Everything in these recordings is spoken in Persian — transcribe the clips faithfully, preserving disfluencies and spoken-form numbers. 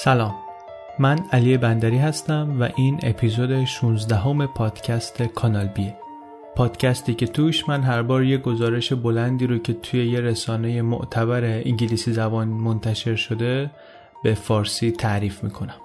سلام، من علی بندری هستم و این اپیزود شانزدهم پادکست کانال بیه. پادکستی که توش من هر بار یه گزارش بلندی رو که توی یه رسانه معتبر انگلیسی زبان منتشر شده به فارسی تعریف میکنم.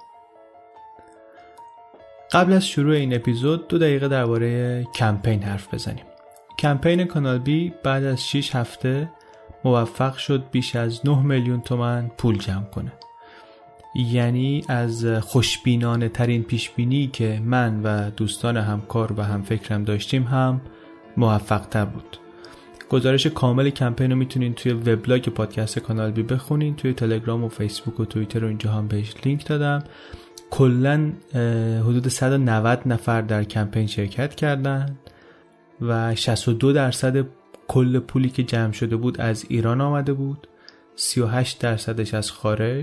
قبل از شروع این اپیزود دو دقیقه درباره کمپین حرف بزنیم. کمپین کانال بی بعد از شش هفته موفق شد بیش از نه میلیون تومان پول جمع کنه. یعنی از خوشبینانه ترین پیشبینی که من و دوستان همکار و همفکرم داشتیم هم موفق تر بود. گزارش کامل کمپین رو میتونین توی وبلاگ پادکست کانال بی بخونین. توی تلگرام و فیسبوک و توییتر و اینجا هم بهش لینک دادم. کلن حدود صد و نود نفر در کمپین شرکت کردن و شصت و دو درصد کل پولی که جمع شده بود از ایران آمده بود، سی و هشت درصدش از خارج.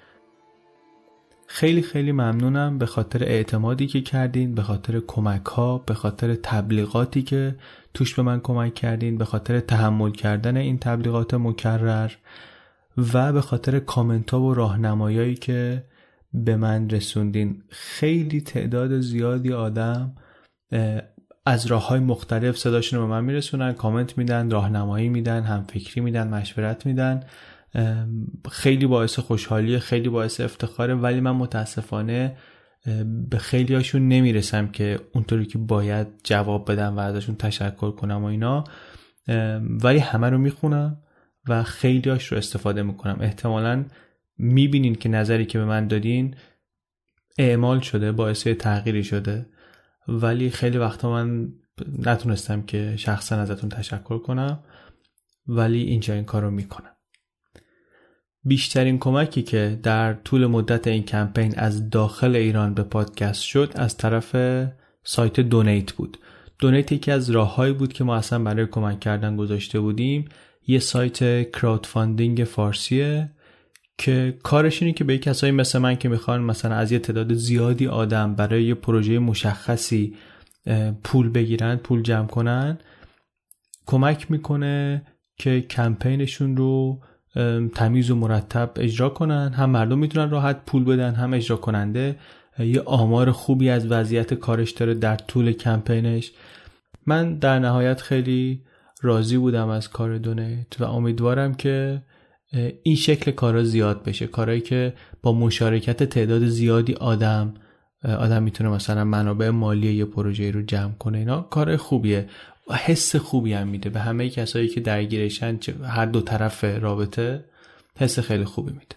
خیلی خیلی ممنونم به خاطر اعتمادی که کردین، به خاطر کمک ها، به خاطر تبلیغاتی که توش به من کمک کردین، به خاطر تحمل کردن این تبلیغات مکرر و به خاطر کامنت ها و راهنمایی‌هایی که به من رسوندین. خیلی تعداد زیادی آدم از راه‌های مختلف صداشون رو به من میرسونن، کامنت میدن، راهنمایی میدن، همفکری میدن، مشورت میدن. خیلی باعث خوشحالیه، خیلی باعث افتخاره، ولی من متاسفانه به خیلی هاشون نمیرسم که اونطوری که باید جواب بدم و ازشون تشکر کنم و اینا، ولی همه رو میخونم و خیلی هاش رو استفاده میکنم. احتمالاً میبینین که نظری که به من دادین اعمال شده، باعث تغییری شده، ولی خیلی وقتا من نتونستم که شخصا ازتون تشکر کنم، ولی اینجا این کار رو میکنم. بیشترین کمکی که در طول مدت این کمپین از داخل ایران به پادکست شد از طرف سایت دونیت بود. دونیت یکی از راه‌هایی بود که ما اصلا برای کمک کردن گذاشته بودیم. یه سایت کراودفاندینگ فارسیه که کارش اینه که به کسایی مثل من که میخوان مثلا از یه تعداد زیادی آدم برای یه پروژه مشخصی پول بگیرن، پول جمع کنن، کمک میکنه که کمپینشون رو تمیز و مرتب اجرا کنن. هم مردم میتونن راحت پول بدن، هم اجرا کننده یه آمار خوبی از وضعیت کارش داره در طول کمپینش. من در نهایت خیلی راضی بودم از کار دونیت و امیدوارم که این شکل کارا زیاد بشه. کارهایی که با مشارکت تعداد زیادی آدم آدم میتونه مثلا منابع مالی یه پروژه رو جمع کنه، اینا کار خوبیه و حس خوبی هم میده به همه کسایی که درگیرشن، هر دو طرف رابطه حس خیلی خوبی میده.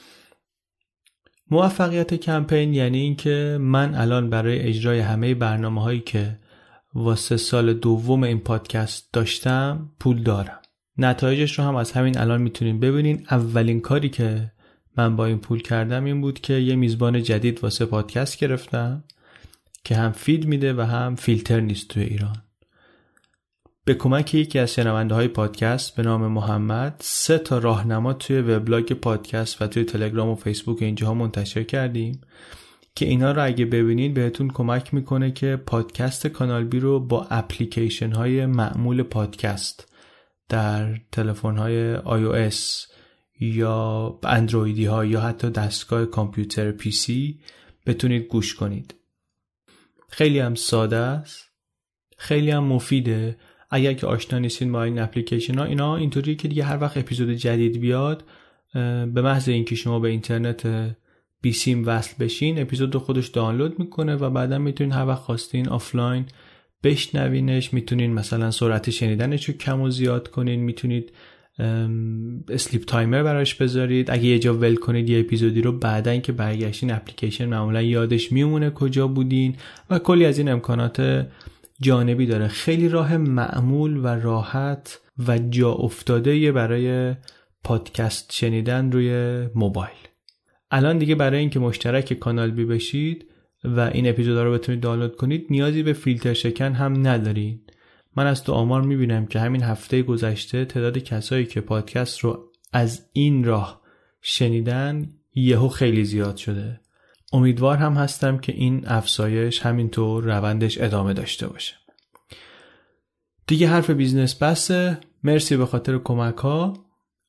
موفقیت کمپین یعنی این که من الان برای اجرای همه برنامه‌هایی که واسه سال دوم این پادکست داشتم پول دارم. نتایجش رو هم از همین الان میتونین ببینین. اولین کاری که من با این پول کردم این بود که یه میزبان جدید واسه پادکست گرفتم که هم فید میده و هم فیلتر نیست توی ایران. به کمک یکی از شنونده های پادکست به نام محمد سه تا راهنما توی وبلاگ پادکست و توی تلگرام و فیسبوک اینجاها منتشر کردیم که اینا رو اگه ببینید بهتون کمک میکنه که پادکست کانال بی رو با اپلیکیشن های معمول پادکست در تلفن های آی او اس یا اندرویدی ها یا حتی دستگاه کامپیوتر پی سی بتونید گوش کنید. خیلی هم ساده است، خیلی هم مفیده. اگر که آشنا نیستین با این اپلیکیشن ها، اینا اینطوریه که دیگه هر وقت اپیزود جدید بیاد به محض اینکه شما به اینترنت بی سیم وصل بشین اپیزود رو خودش دانلود میکنه و بعدا میتونین هر وقت خواستین آفلاین بشنوینش. میتونین مثلا سرعت شنیدنش رو کم و زیاد کنین، میتونید اسلیپ تایمر براش بذارید. اگه یه جا ول کنید یه اپیزودی رو، بعدا اینکه برگشتین اپلیکیشن معمولا یادش میمونه کجا بودین و کلی از این امکانات جانبی داره. خیلی راه معمول و راحت و جا افتاده برای پادکست شنیدن روی موبایل. الان دیگه برای اینکه مشترک کانال بی بشید و این اپیزودا رو بتونید دانلود کنید نیازی به فیلتر شکن هم ندارین. من از تو آمار میبینم که همین هفته گذشته تعداد کسایی که پادکست رو از این راه شنیدن یهو خیلی زیاد شده. امیدوار هم هستم که این افزایش همینطور روندش ادامه داشته باشه. دیگه حرف بیزنس بسه. مرسی به خاطر کمک ها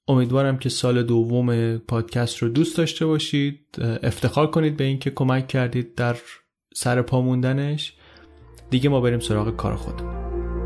امیدوارم که سال دوم پادکست رو دوست داشته باشید، افتخار کنید به این که کمک کردید در سر پا موندنش. دیگه ما بریم سراغ کار خودمون.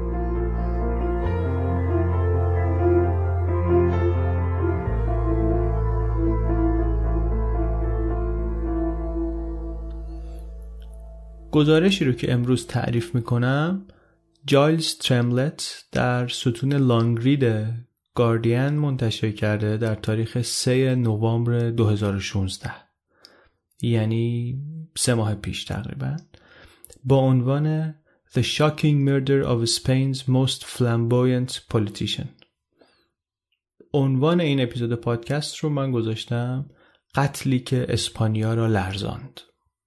گزارشی رو که امروز تعریف میکنم جایلز ترملت در ستون لانگ رید گاردین منتشر کرده در تاریخ سوم نوامبر دو هزار و شانزده، یعنی سه ماه پیش تقریبا، با عنوان The Shocking Murder of Spain's Most Flamboyant Politician. عنوان این اپیزود پادکست رو من گذاشتم قتلی که اسپانیا را لرزاند.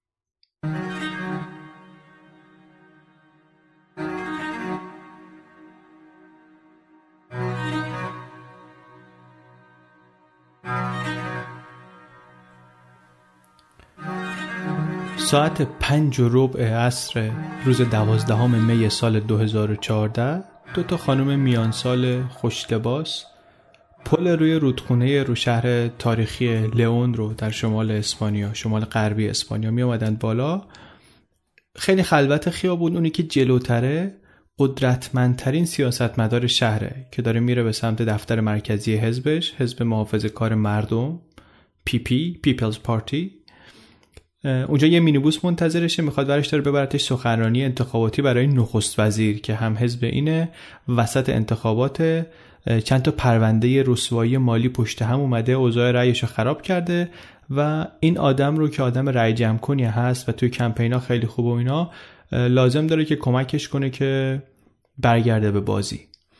ساعت پنج و ربع عصر روز دوازدهم می سال دو هزار و چهارده دو تا خانم میان سال خوش لباس پل روی رودخونه رو شهر تاریخی لیون رو در شمال اسپانیا، شمال غربی اسپانیا می آمدن بالا. خیلی خلوت خیابون، اونی که جلوتره قدرتمندترین سیاستمدار شهره که داره میره به سمت دفتر مرکزی حزبش، حزب محافظه‌کار مردم، پی پی پیپلز پارتی. اونجا یه مینیبوس منتظرشه، میخواد برش داره ببرتش سخنرانی انتخاباتی برای نخست وزیر که هم حزب اینه. وسط انتخابات چند تا پرونده رسوایی مالی پشت هم اومده، اوضاع رأیشو خراب کرده و این آدم رو که آدم رأی جمع کنی هست و توی کمپینا خیلی خوب و اینا، لازم داره که کمکش کنه که برگرده به بازی.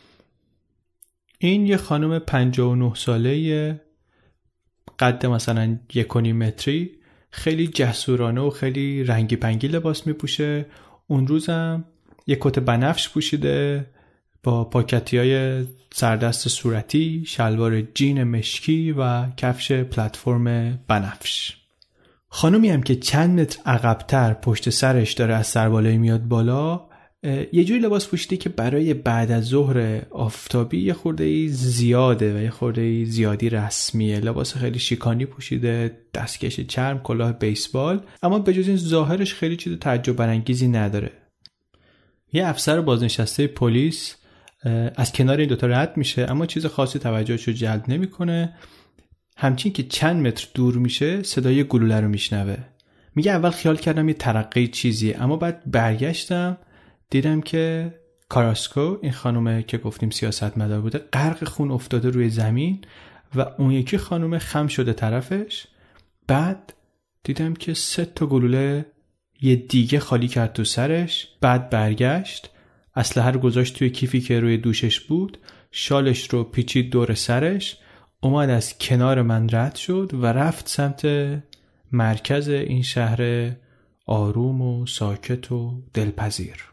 این یه خانم پنجاه و نه ساله قد مثلا یک و نیم متری، خیلی جسورانه و خیلی رنگی پنگی لباس میپوشه. اون روزم یک کت بنفش پوشیده با پاکتیای سردست صورتی، شلوار جین مشکی و کفش پلتفرم بنفش. خانومی هم که چند متر عقب‌تر پشت سرش داره از سربالایی میاد بالا، یه جوری لباس پوشیده که برای بعد از ظهر آفتابی یه خورده زیاده و یه خورده زیادی رسمیه. لباس خیلی شیکانی پوشیده، دستکش چرم، کلاه بیسبال، اما به جز این ظاهرش خیلی چیز تعجب برانگیزی نداره. یه افسر بازنشسته پلیس از کنار این دوتا رد میشه اما چیز خاصی توجهشو جلب نمیکنه. همچین که چند متر دور میشه صدای گلوله رو میشنوه. میگه اول خیال کردم یه ترقه چیزیه، اما بعد برگشتم دیدم که کاراسکو، این خانومه که گفتیم سیاستمدار بوده، غرق خون افتاده روی زمین و اون یکی خانومه خم شده طرفش. بعد دیدم که سه تا گلوله یه دیگه خالی کرد تو سرش. بعد برگشت، اسلحه رو گذاشت توی کیفی که روی دوشش بود، شالش رو پیچید دور سرش، اومد از کنار من رد شد و رفت سمت مرکز این شهر آروم و ساکت و دلپذیر.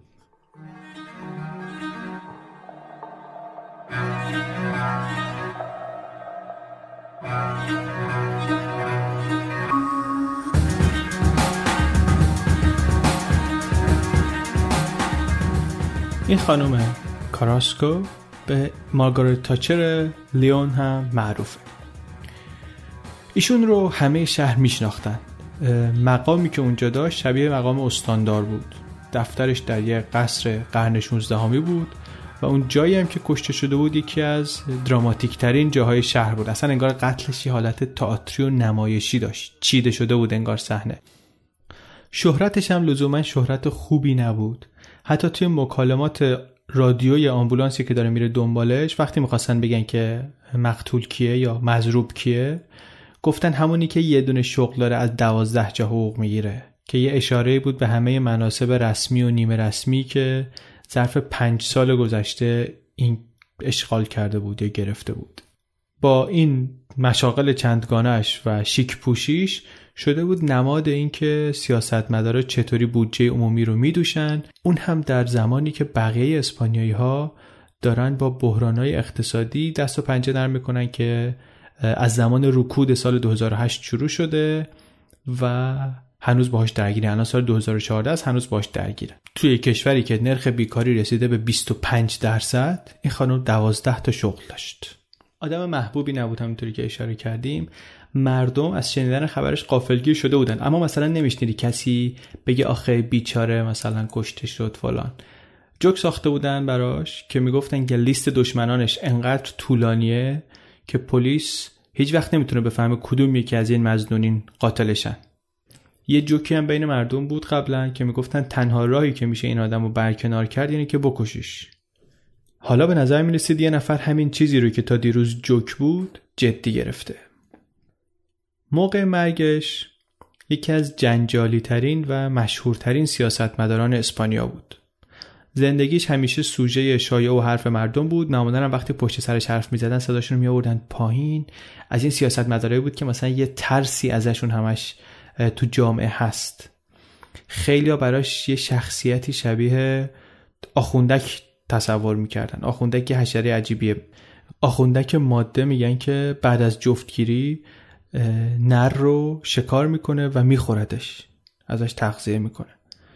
این خانم کاراسکو به مارگارت تاچر لیون هم معروفه. ایشون رو همه شهر میشناختن. مقامی که اونجا داشت شبیه مقام استاندار بود. دفترش در یک قصر قرن شانزدهمی بود و اون جایی هم که کشته شده بود یکی از دراماتیک ترین جاهای شهر بود. اصلا انگار قتلش یه حالت تئاتری و نمایشی داشت، چیده شده بود انگار صحنه. شهرتش هم لزوما شهرت خوبی نبود. حتی توی مکالمات رادیوی آمبولانسی که داره میره دنبالش، وقتی میخواستن بگن که مقتول کیه یا مضروب کیه، گفتن همونی که یه دونه شغل داره از دوازده جا حقوق میگیره، که یه اشاره بود به همه مناصب رسمی و نیمه رسمی که ظرف پنج سال گذشته این اشغال کرده بود یا گرفته بود. با این مشاغل چندگانش و شیک پوشیش شده بود نماد این که سیاستمدارا چطوری بودجه عمومی رو میدوشن، اون هم در زمانی که بقیه اسپانیایی ها دارن با بحرانهای اقتصادی دست و پنجه نرم میکنن که از زمان رکود سال دو هزار و هشت شروع شده و هنوز باهاش درگیرن. الان سال دو هزار و چهارده است، هنوز باهاش درگیرن. توی کشوری که نرخ بیکاری رسیده به بیست و پنج درصد، این خانم دوازده تا شغل داشت. آدم محبوبی نبود، همونطوری که اشاره کردیم. مردم از شنیدن خبرش غافلگیر شده بودن، اما مثلا نمیشنیدی کسی بگه آخه بیچاره مثلا کشته شد فلان. جوک ساخته بودن براش که میگفتن که لیست دشمنانش انقدر طولانیه که پلیس هیچ وقت نمیتونه بفهمه کدوم یکی از این مظنونین قاتلشن. یه جوکی هم بین مردم بود قبلا که میگفتن تنها راهی که میشه این آدمو برکنار کرد اینه که بکشیش. حالا به نظر میرسید یه نفر همین چیزی رو که تا دیروز جوک بود جدی گرفته. موقع مرگش یکی از جنجالی ترین و مشهورترین سیاستمداران اسپانیا بود. زندگیش همیشه سوژه شایعه و حرف مردم بود. معمولاً هم وقتی پشت سرش حرف می‌زدن صداشون رو می‌آوردن پایین. از این سیاستمدارایی بود که مثلا یه ترسی ازشون همش تو جامعه هست. خیلی‌ها براش یه شخصیتی شبیه آخوندک تصور می‌کردن. آخوندک یه حشره عجیبیه. آخوندک ماده میگن که بعد از جفتگیری نر رو شکار میکنه و میخوردش، ازش تغذیه میکنه.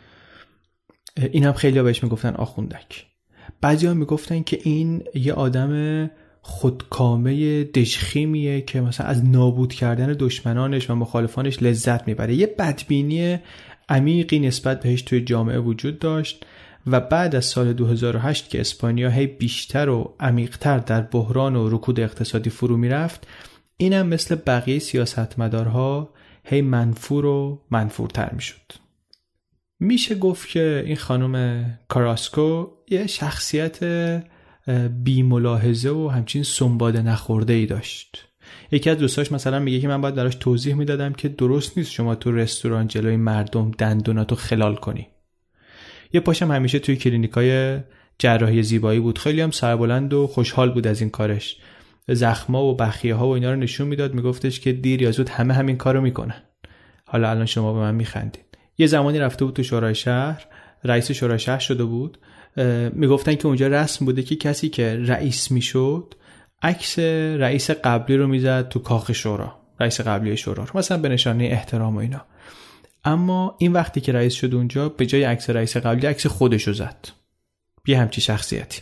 این هم خیلی ها بهش میگفتن آخوندک. بعضی ها میگفتن که این یه آدم خودکامه دژخیمیه که مثلا از نابود کردن دشمنانش و مخالفانش لذت میبره. یه بدبینی عمیقی نسبت بهش توی جامعه وجود داشت و بعد از سال دو هزار و هشت که اسپانیا هی بیشتر و عمیق‌تر در بحران و رکود اقتصادی فرو میرفت، اینم مثل بقیه سیاستمدارها هی منفور و منفورتر میشد. میشه گفت که این خانم کاراسکو یه شخصیت بی ملاحظه و همچین سنباده نخورده ای داشت. یکی از دوستاش مثلا میگه که من باید براش توضیح میدادم که درست نیست شما تو رستوران جلوی مردم دندوناتو خلال کنی. یه پاشم همیشه توی کلینیکای جراحی زیبایی بود. خیلی هم سربلند و خوشحال بود از این کارش. زخما و بخیه ها و اینا رو نشون میداد، میگفتش که دیر یا زود همه همین کارو میکنن. حالا الان شما به من میخندید. یه زمانی رفته بود تو شورای شهر، رئیس شورای شهر شده بود. میگفتن که اونجا رسم بوده که کسی که رئیس میشد عکس رئیس قبلی رو میزد تو کاخ شورا، رئیس قبلی شورا رو، مثلا به نشانه احترام و اینا. اما این وقتی که رئیس شد اونجا به جای عکس رئیس قبلی عکس خودش رو زد. یه همچی شخصیتی.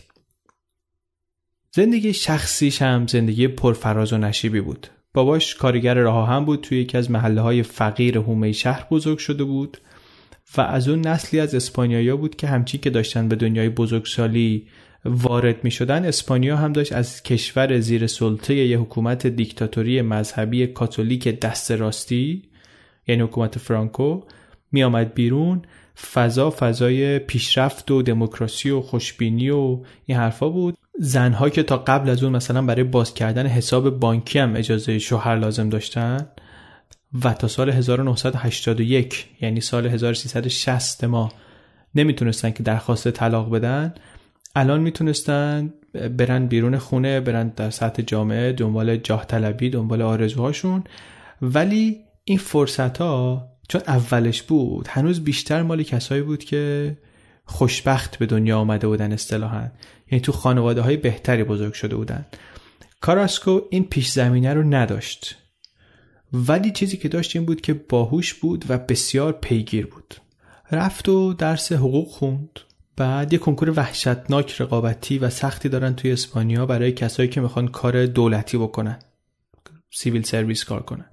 زندگی شخصیش هم زندگی پرفراز و نشیبی بود. باباش کارگر راه آهن بود، توی یکی از محله‌های فقیر حومه شهر بزرگ شده بود و از اون نسلی از اسپانیایی‌ها بود که همچین که داشتن به دنیای بزرگسالی وارد می‌شدن، اسپانیا هم داشت از کشور زیر سلطه یه حکومت دیکتاتوری مذهبی کاتولیک دست راستی، یعنی حکومت فرانکو، می آمد بیرون. فضا فضای پیشرفت و دموکراسی و خوشبینی و این حرفا بود. زنها که تا قبل از اون مثلا برای باز کردن حساب بانکی هم اجازه شوهر لازم داشتن و تا سال هزار و نهصد و هشتاد و یک، یعنی سال هزار و سیصد و شصت، ما نمیتونستن که درخواست طلاق بدن. الان میتونستن برن بیرون خونه، برن در سطح جامعه دنبال جاه طلبی، دنبال آرزوهاشون. ولی این فرصت ها چون اولش بود هنوز بیشتر مال کسایی بود که خوشبخت به دنیا آمده بودن اصطلاحاً، یعنی تو خانواده های بهتری بزرگ شده بودن. کاراسکو این پیش زمینه رو نداشت، ولی چیزی که داشت این بود که باهوش بود و بسیار پیگیر بود. رفت و درس حقوق خوند. بعد یه کنکور وحشتناک رقابتی و سختی دارن توی اسپانیا برای کسایی که میخوان کار دولتی بکنن، سیویل سرویس کار کنن.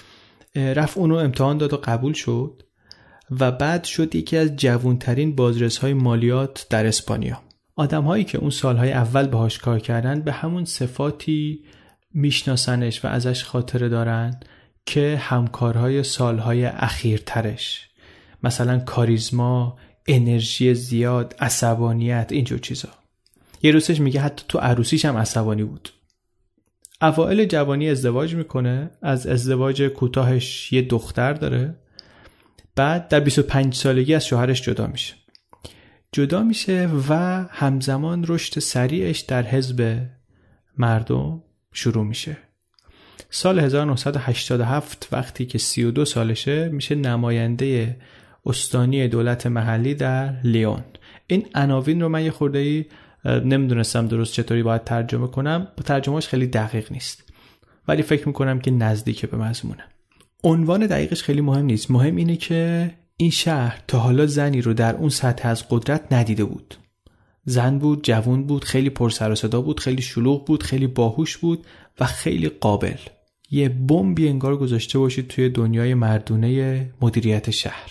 رفت اونو امتحان داد و قبول شد و بعد شد یکی از جوانترین بازرس‌های مالیات در اسپانیا. آدم‌هایی که اون سالهای اول باهاش کار کردن به همون صفاتی میشناسنش و ازش خاطره دارن که همکارهای سالهای اخیرترش، مثلا کاریزما، انرژی زیاد، عصبانیت، اینجور چیزا. یه روزش میگه حتی تو عروسیش هم عصبانی بود. اوائل جوانی ازدواج میکنه، از ازدواج کوتاهش یه دختر داره. بعد در بیست و پنج سالگی از شوهرش جدا میشه. جدا میشه و همزمان رشد سریعش در حزب مردم شروع میشه. سال هزار و نهصد و هشتاد و هفت وقتی که سی و دو سالشه میشه نماینده استانی دولت محلی در لیون. این عناوین رو من یه خورده‌ای نمیدونستم درست چطوری باید ترجمه کنم، ترجمهش خیلی دقیق نیست ولی فکر میکنم که نزدیک به مضمونه. عنوان دقیقش خیلی مهم نیست، مهم اینه که این شهر تا حالا زنی رو در اون سطح از قدرت ندیده بود زن بود، جوان بود، خیلی پر سر و صدا بود، خیلی شلوغ بود، خیلی باهوش بود و خیلی قابل. یه بمبی انگار گذاشته باشید توی دنیای مردونه مدیریت شهر.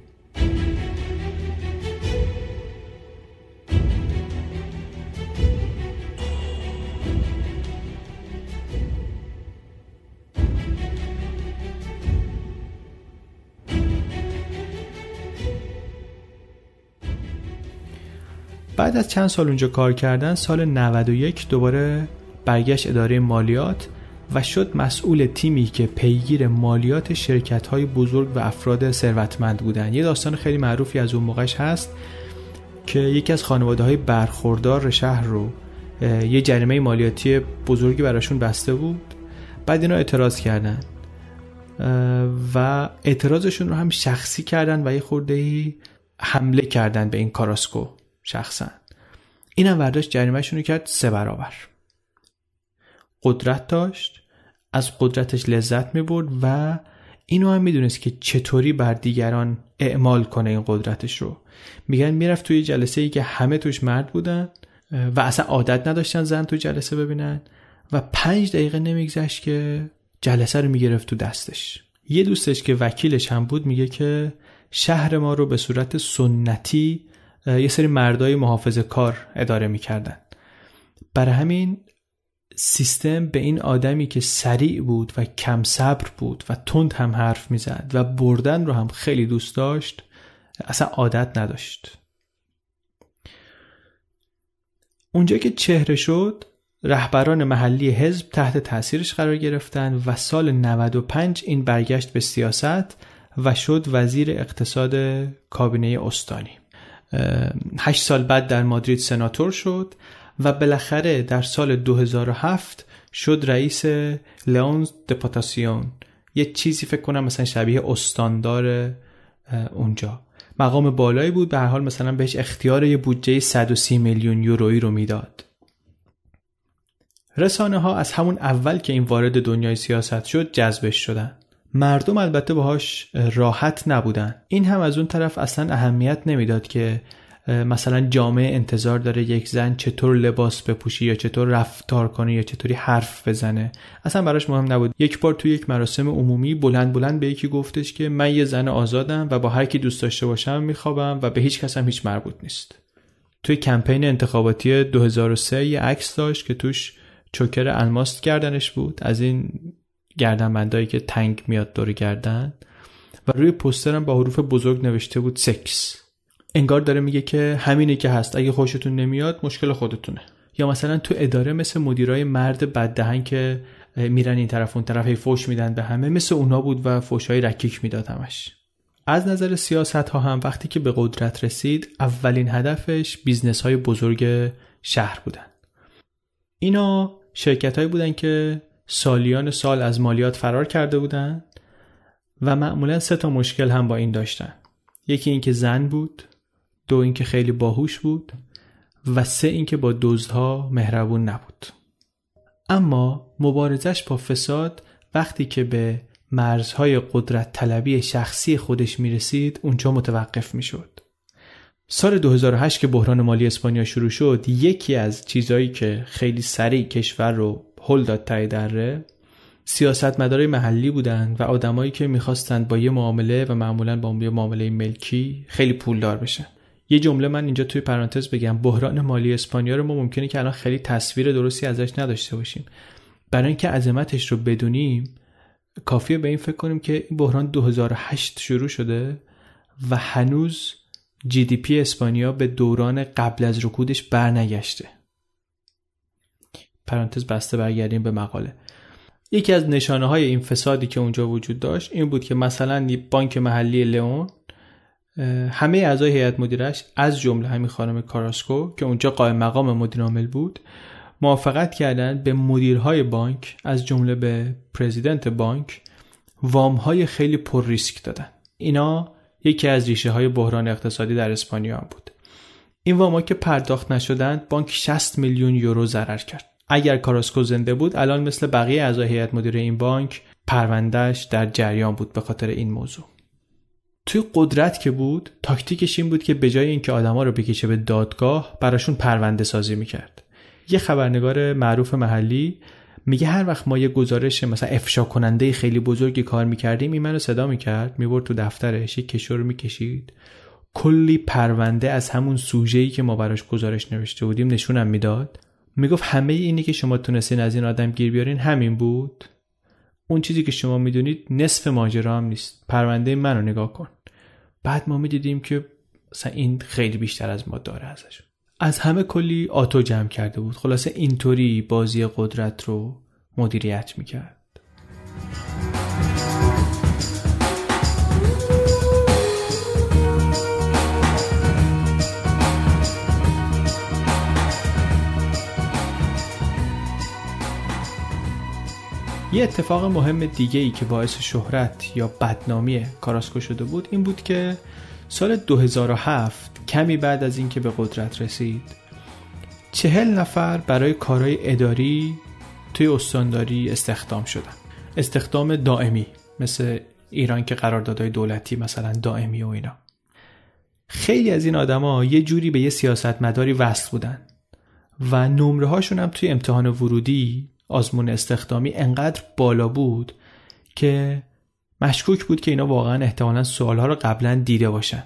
بعد از چند سال اونجا کار کردن، سال نود و یک دوباره برگشت اداره مالیات و شد مسئول تیمی که پیگیر مالیات شرکت‌های بزرگ و افراد ثروتمند بودن. یه داستان خیلی معروفی از اون موقعش هست که یکی از خانواده‌های برخوردار شهر رو یه جریمه مالیاتی بزرگی براشون بسته بود. بعد اینا اعتراض کردن و اعتراضشون رو هم شخصی کردن و یه خرده‌ای حمله کردن به این کاراسکو شخصا. اینم برداشت جریمه‌شون رو کرد سه برابر. قدرت داشت، از قدرتش لذت می‌برد و اینو هم میدونست که چطوری بر دیگران اعمال کنه این قدرتش رو. میگن میرفت توی جلسه‌ای که همه توش مرد بودن و اصلا عادت نداشتن زن تو جلسه ببینن و پنج دقیقه نمیگذشت که جلسه رو میگرفت تو دستش. یه دوستش که وکیلش هم بود میگه که شهر ما رو به صورت سنتی یه سری مردای محافظه کار اداره میکردن. برای همین سیستم به این آدمی که سریع بود و کم صبر بود و تند هم حرف میزد و بردن رو هم خیلی دوست داشت اصلا عادت نداشت. اونجا که چهره شد، رهبران محلی حزب تحت تاثیرش قرار گرفتن و سال نود و پنج این برگشت به سیاست و شد وزیر اقتصاد کابینه استانی. هشت سال بعد در مادرید سناتور شد و بالاخره در سال دو هزار و هفت شد رئیس لئون دپوتاسیون، یه چیزی فکر کنم مثلا شبیه استاندار اونجا. مقام بالایی بود، به هر حال مثلا بهش اختیار یه بودجه صد و سی میلیون یورویی رو میداد. رسانه ها از همون اول که این وارد دنیای سیاست شد جذبش شدن. مردم البته باهاش راحت نبودن. این هم از اون طرف اصلا اهمیت نمیداد که مثلا جامعه انتظار داره یک زن چطور لباس بپوشه یا چطور رفتار کنه یا چطوری حرف بزنه. اصلا براش مهم نبود. یک بار توی یک مراسم عمومی بلند بلند به یکی گفتش که من یه زن آزادم و با هر کی دوست داشته باشم میخوابم و به هیچ کس هم هیچ مربوط نیست. توی کمپین انتخاباتی دو هزار و سه یه عکس داشت که توش چوکر الماس گردنش بود، از این گردنبندایی که تنگ میاد دور گردن، و روی پوسترم با حروف بزرگ نوشته بود سکس. انگار داره میگه که همینه که هست، اگه خوشتون نمیاد مشکل خودتونه. یا مثلا تو اداره مثل مدیرای مرد بددهن که میرن این طرف اون طرف هی فوش میدن به همه، مثل اونا بود و فوشای رکیک میداد همش. از نظر سیاست ها هم وقتی که به قدرت رسید اولین هدفش بیزنس های بزرگ شهر بودن. اینا شرکت هایی بودن که سالیان سال از مالیات فرار کرده بودن و معمولا سه تا مشکل هم با این داشتن. یکی این که زن بود، دو این که خیلی باهوش بود و سه این که با دزدها مهربون نبود. اما مبارزش با فساد وقتی که به مرزهای قدرت طلبی شخصی خودش میرسید اونجا متوقف میشد. سال دو هزار و هشت که بحران مالی اسپانیا شروع شد، یکی از چیزایی که خیلی سریع کشور رو هل داد ته دره، سیاستمدارای محلی بودن و آدمایی که میخواستن با یه معامله و معمولاً با یه معامله ملکی خیلی پولدار بشن. یه جمله من اینجا توی پرانتز بگم، بحران مالی اسپانیا رو ما ممکنه که الان خیلی تصویر درستی ازش نداشته باشیم. برای اینکه عظمتش رو بدونیم کافیه به این فکر کنیم که این بحران دو هزار و هشت شروع شده و هنوز جی دی پی اسپانیا به دوران قبل از رکودش برنگشته. پرانتز بسته، برگردیم به مقاله. یکی از نشانه های این فسادی که اونجا وجود داشت این بود که مثلا بانک محلی لئون، همه اعضای هیئت مدیرش از جمله همین خانم کاراسکو که اونجا قائم مقام مدیر عامل بود، موافقت کردند به مدیرهای بانک از جمله به پرزیدنت بانک وام‌های خیلی پر ریسک دادن. اینا یکی از ریشه های بحران اقتصادی در اسپانیا بود. این وام‌ها که پرداخت نشدند بانک شصت میلیون یورو ضرر کرد. اگر کاراسکو زنده بود الان مثل بقیه اعضای هیئت مدیره این بانک پروندهش در جریان بود به خاطر این موضوع. توی قدرت که بود تاکتیکش این بود که به جای اینکه آدما رو بکشه به دادگاه براشون پرونده سازی میکرد. یه خبرنگار معروف محلی میگه هر وقت ما یه گزارش مثلا افشا کننده خیلی بزرگی کار میکردیم این منو صدا میکرد، میبرد تو دفترش یک کشو رو میکشید، کلی پرونده از همون سوژه‌ای که ما براش گزارش نوشته بودیم نشونم میداد. میگفت همه اینی که شما تونستین از این آدم گیر بیارین همین بود. اون چیزی که شما میدونید نصف ماجرا هم نیست. پرونده منو نگاه کن. بعد ما میدیدیم که مثلا این خیلی بیشتر از ما داره ازش. از همه کلی آتو جمع کرده بود. خلاصه اینطوری بازی قدرت رو مدیریت میکرد. یه اتفاق مهم دیگه ای که باعث شهرت یا بدنامی کاراسکو شده بود این بود که سال دو هزار و هفت کمی بعد از اینکه به قدرت رسید چهل نفر برای کارهای اداری توی استانداری استخدام شدن. استخدام دائمی، مثل ایران که قراردادهای دولتی مثلا دائمی و اینا. خیلی از این آدما یه جوری به یه سیاستمداری وصل بودن و نمره هاشون هم توی امتحان ورودی آزمون استخدامی انقدر بالا بود که مشکوک بود که اینا واقعا احتمالاً سوالها رو قبلا دیده باشن.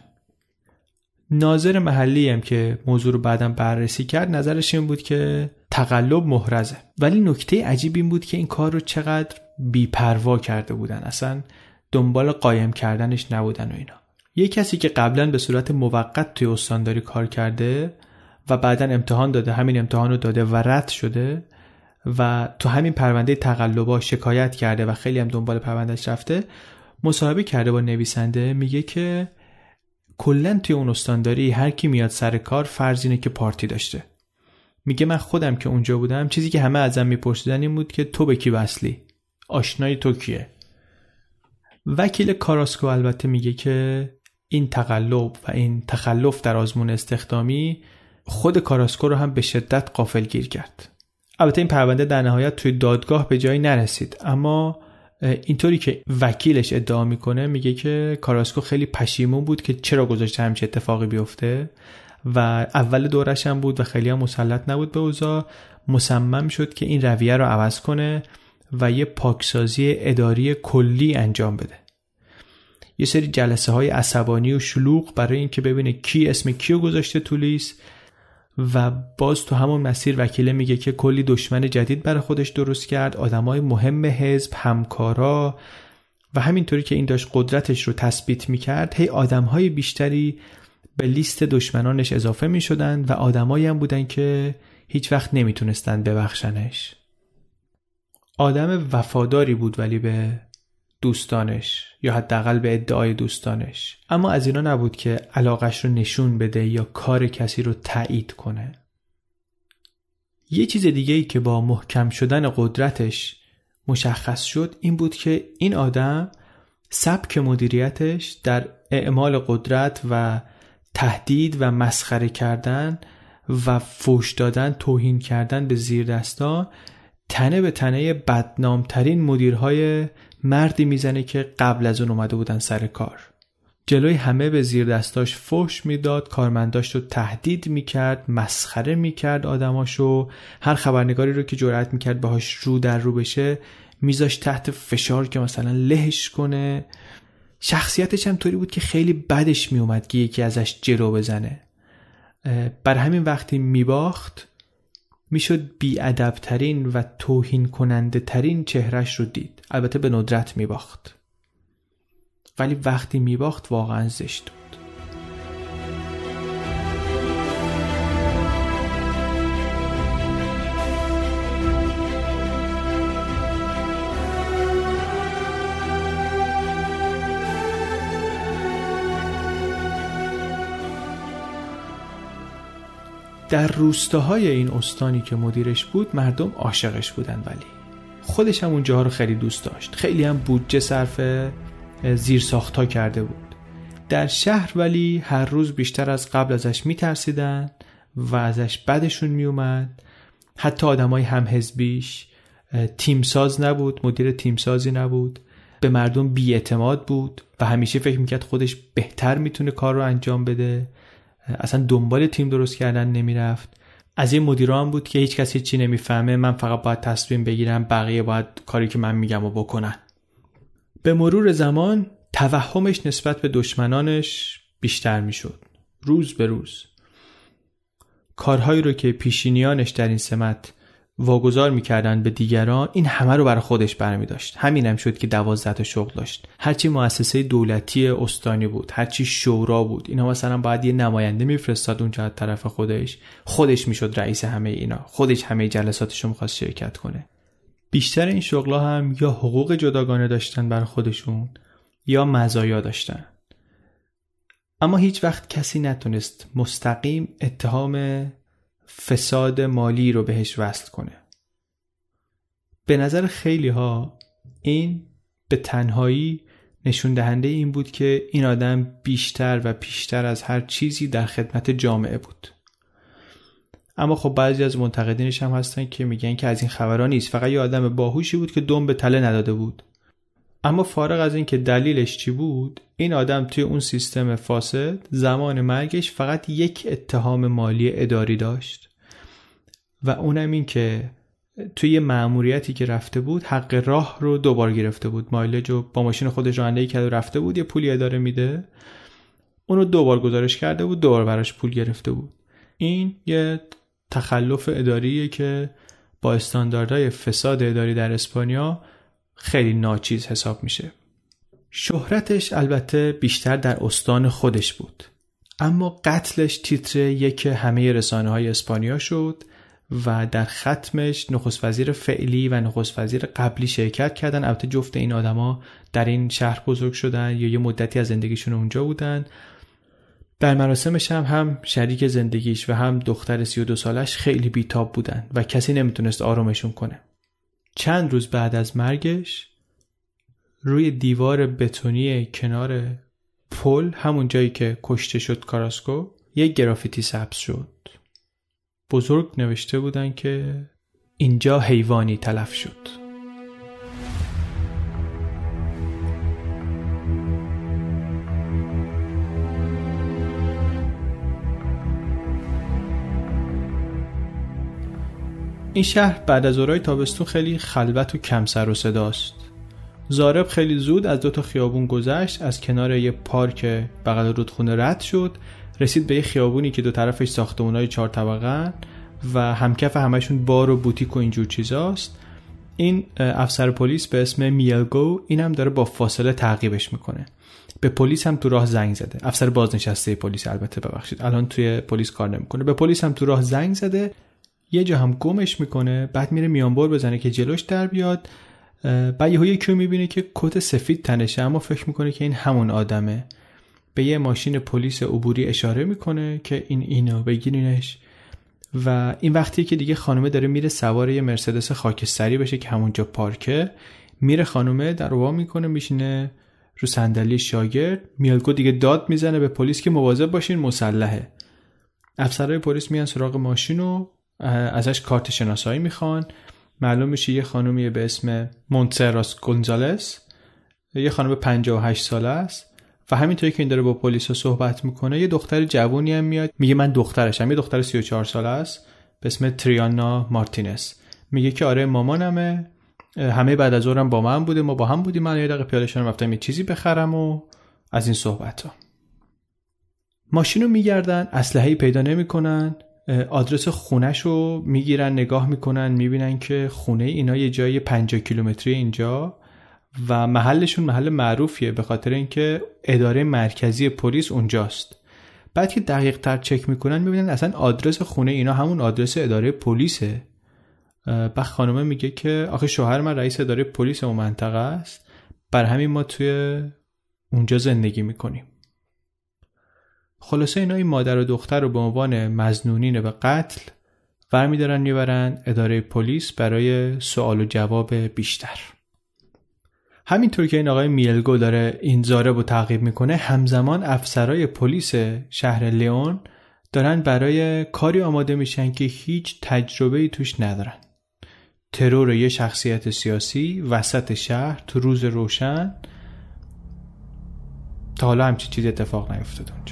ناظر محلی هم که موضوع رو بعداً بررسی کرد نظرش این بود که تقلب محرزه، ولی نکته عجیب این بود که این کار رو چقدر بی‌پروا کرده بودن، اصلا دنبال قایم کردنش نبودن و اینا. یه کسی که قبلا به صورت موقت توی استانداری کار کرده و بعداً امتحان داده، همین امتحان رو داده و رد شده و تو همین پرونده تقلبا شکایت کرده و خیلی هم دنبال پروندهش رفته، مصاحبه کرده با نویسنده، میگه که کلن توی اون استانداری هر کی میاد سر کار فرض اینه که پارتی داشته. میگه من خودم که اونجا بودم چیزی که همه ازم میپرسیدن این بود که تو به کی وصلی؟ آشنای تو کیه؟ وکیل کاراسکو البته میگه که این تقلب و این تخلف در آزمون استخدامی خود کاراسکو رو هم به شدت غافلگیر کرد. البته این پرونده در نهایت توی دادگاه به جایی نرسید، اما اینطوری که وکیلش ادعا میکنه میگه که کاراسکو خیلی پشیمون بود که چرا گذاشته همچه اتفاقی بیفته و اول دورش هم بود و خیلی هم مسلط نبود به اوضاع. مصمم شد که این رویه رو عوض کنه و یه پاکسازی اداری کلی انجام بده. یه سری جلسه های عصبانی و شلوغ برای این که ببینه کی اسم کیو گذاشته تو لیست و باز تو همون مسیر وکیله میگه که کلی دشمن جدید برای خودش درست کرد، آدمای مهم حزب، همکارا، و همینطوری که این داشت قدرتش رو تثبیت میکرد هی آدمهای بیشتری به لیست دشمنانش اضافه میشدن و آدمایی هم بودن که هیچ وقت نمیتونستن ببخشنش. آدم وفاداری بود ولی به دوستانش یا حداقل به ادعای دوستانش، اما از اینا نبود که علاقش رو نشون بده یا کار کسی رو تایید کنه. یه چیز دیگه ای که با محکم شدن قدرتش مشخص شد این بود که این آدم سبک مدیریتش در اعمال قدرت و تهدید و مسخره کردن و فوش دادن، توهین کردن به زیردستان تنه به تنه بدنامترین مدیرهای مردی میزنه که قبل از اون اومده بودن سر کار. جلوی همه به زیردستاش فحش میداد، کارمنداش رو تهدید میکرد، مسخره میکرد آدماشو. هر خبرنگاری رو که جرأت میکرد باهاش رو در رو بشه میذاش تحت فشار که مثلا لهش کنه. شخصیتش هم طوری بود که خیلی بدش میومد که یکی ازش جلو بزنه. بر همین وقتی میباخت میشد بی‌ادب‌ترین و توهین کننده ترین چهرش رو دید. البته به ندرت میباخت، ولی وقتی میباخت واقعا زشت بود. در روستاهای این استانی که مدیرش بود مردم عاشقش بودن، ولی خودش هم اونجاها رو خیلی دوست داشت. خیلی هم بودجه صرف زیرساخت‌ها کرده بود. در شهر ولی هر روز بیشتر از قبل ازش میترسیدن و ازش بدشون میومد. حتی آدمای هم حزبیش، تیمساز نبود، مدیر تیمسازی نبود به مردم بی‌اعتماد بود و همیشه فکر میکرد خودش بهتر میتونه کار رو انجام بده، اصلا دنبال تیم درست کردن نمیرفت. از این مدیرا هم بود که هیچ کسی چی نمیفهمه، من فقط باید تصمیم بگیرم، بقیه باید کاری که من میگم رو بکنن. به مرور زمان توهمش نسبت به دشمنانش بیشتر میشد، روز به روز. کارهایی رو که پیشینیانش در این سمت واگذار میکردن به دیگران، این همه رو برای خودش برمی داشت. همین هم شد که دوازده تا شغل داشت. هرچی مؤسسه دولتی استانی بود، هرچی شورا بود، اینا مثلا باید یه نماینده میفرستاد اونجا از طرف خودش، خودش میشد رئیس همه اینا، خودش همه جلساتش رو میخواست شرکت کنه. بیشتر این شغلا هم یا حقوق جداگانه داشتن برای خودشون یا مزایا داشتن، اما هیچ وقت کسی نتونست مستقیم اتهام فساد مالی رو بهش وصل کنه. به نظر خیلی ها این به تنهایی نشون دهنده این بود که این آدم بیشتر و بیشتر از هر چیزی در خدمت جامعه بود. اما خب بعضی از منتقدینش هم هستن که میگن که از این خبرها نیست، فقط یه آدم باهوشی بود که دم به تله نداده بود. اما فارغ از این که دلیلش چی بود، این آدم توی اون سیستم فاسد زمان مرگش فقط یک اتهام مالی اداری داشت و اونم این که توی یه مأموریتی که رفته بود حق راه رو دوبار گرفته بود، مایلج رو با ماشین خودش رانندگی کرده و رفته بود، یه پولی اداره میده، اونو دوبار گزارش کرده بود، دوبار براش پول گرفته بود. این یه تخلف اداریه که با استانداردهای فساد اداری در اسپانیا خیلی ناچیز حساب میشه. شهرتش البته بیشتر در استان خودش بود، اما قتلش تیتر یک همه رسانه‌های اسپانیا شد و در ختمش نخست وزیر فعلی و نخست وزیر قبلی شرکت کردن. البته جفت این آدما در این شهر بزرگ شدن یا یه مدتی از زندگیشون اونجا بودن. در مراسمش هم هم شریک زندگیش و هم دختر سی و دو سالش خیلی بیتاب بودن و کسی نمیتونست آرومشون کنه. چند روز بعد از مرگش روی دیوار بتونی کنار پل، همون جایی که کشته شد کاراسکو، یک گرافیتی سبز شد. بزرگ نوشته بودن که اینجا حیوانی تلف شد. این شهر بعد از اورای تابستون خیلی خلوت و کم سر و صداست. زارب خیلی زود از دو تا خیابون گذشت، از کنار یه پارک بغل رودخونه رد شد، رسید به یه خیابونی که دو طرفش ساختمان‌های چهار طبقه‌ن و همکف همشون بار و بوتیک و اینجور چیزاست. این افسر پلیس به اسم میلگو اینم داره با فاصله تعقیبش میکنه. به پلیس هم تو راه زنگ زده. افسر بازنشسته پلیس، البته ببخشید الان توی پلیس کار نمیکنه. به پلیس هم تو راه زنگ زده، یه جا هم گمش میکنه، بعد میره میانبر بزنه که جلوش در بیاد. بعد یهو یکی رو میبینه که کت سفید تنشه، اما فکر میکنه که این همون آدمه. به یه ماشین پلیس عبوری اشاره میکنه که این اینو بگیرینش و این وقتی که دیگه خانومه داره میره سوار یه مرسدس خاکستری بشه که همونجا پارکه، میره خانومه در وا میکنه، میشینه رو صندلی شاگرد. میلگو دیگه داد میزنه به پلیس که مواظب باشین مسلحه. افسرهای پلیس میان سراغ ماشین و ازش کارت شناسایی میخوان. معلوم میشه یه خانومیه به اسم مونتسراس گونزالس، یه خانم پنجاه و هشت ساله است و همینطوری که این داره با پلیسا صحبت میکنه، یه دختر جوونی هم میاد میگه من دخترشم، یه دختر سی و چهار ساله است به اسم تریانا مارتینز. میگه که آره مامانمه، همه بعد از ظهرم با من بوده، ما با هم بودیم، من یه دقیقه پیاده شدم رفتم یه چیزی بخرم و از این صحبت‌ها. ماشینو میگردن، اسلحه‌ای پیدا نمیکنن، آدرس خونه‌شو میگیرن، نگاه میکنن، میبینن که خونه اینا یه جای پنجاه کیلومتری اینجا و محلشون محل معروفیه به خاطر اینکه اداره مرکزی پلیس اونجاست. بعد که دقیق تر چک میکنن میبینن اصلا آدرس خونه اینا همون آدرس اداره پلیسه. بعد خانومه میگه که آخه شوهر من رئیس اداره پلیس اون منطقه است، بر همین ما توی اونجا زندگی میکنیم. خلاصه اینا این مادر و دختر رو به عنوان مظنونین به قتل برمی‌دارن میبرن اداره پلیس برای سوال و جواب بیشتر. همینطور که این آقای میلگو داره این زارب رو تعقیب میکنه، همزمان افسرای پلیس شهر لیون دارن برای کاری آماده میشن که هیچ تجربه‌ای توش ندارن. ترور یه شخصیت سیاسی وسط شهر تو روز روشن. تا حالا همچین چیز اتفاق نیفتاد اونجا.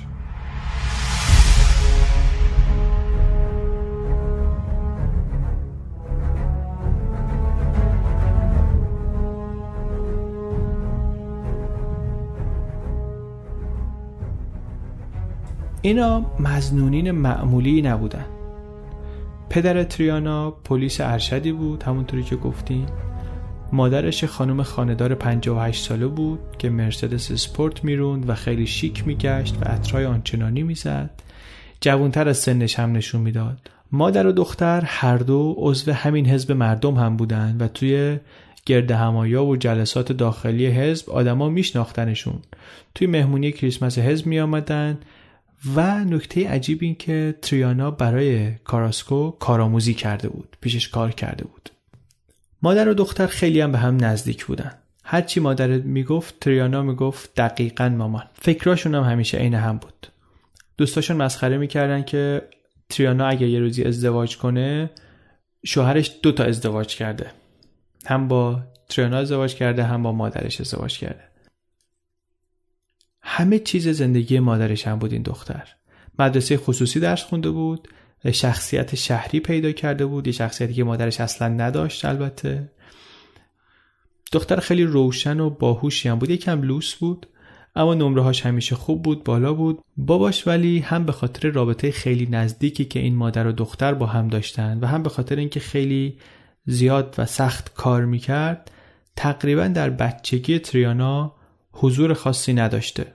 اینا مظنونین معمولی نبودن. پدر تریانا پلیس ارشدی بود، همونطوری که گفتیم. مادرش خانم خانه‌دار پنجاه و هشت ساله بود که مرسدس اسپورت میروند و خیلی شیک میگشت و عطرهای آنچنانی میزد. جوانتر از سنش هم نشون میداد. مادر و دختر هر دو عضو همین حزب مردم هم بودن و توی گرد همایا و جلسات داخلی حزب آدما میشناختنشون. توی مهمونی کریسمس حزب میامدن و نکته عجیب این که تریانا برای کاراسکو کارآموزی کرده بود، پیشش کار کرده بود. مادر و دختر خیلی هم به هم نزدیک بودن. هرچی مادرت میگفت تریانا میگفت دقیقاً مامان. فکراشون هم همیشه عین هم بود. دوستاشون مسخره میکردن که تریانا اگه یه روزی ازدواج کنه شوهرش دو تا ازدواج کرده. هم با تریانا ازدواج کرده هم با مادرش ازدواج کرده. همه چیز زندگی مادرش هم بود این دختر. مدرسه خصوصی درس خونده بود، شخصیت شهری پیدا کرده بود، یه شخصیتی که مادرش اصلا نداشت. البته دختر خیلی روشن و باهوشی هم بود، یکم لوس بود اما نمره‌هاش همیشه خوب بود، بالا بود. باباش ولی هم به خاطر رابطه خیلی نزدیکی که این مادر و دختر با هم داشتن و هم به خاطر اینکه خیلی زیاد و سخت کار میکرد تقریبا در بچگی تریانا حضور خاصی نداشته.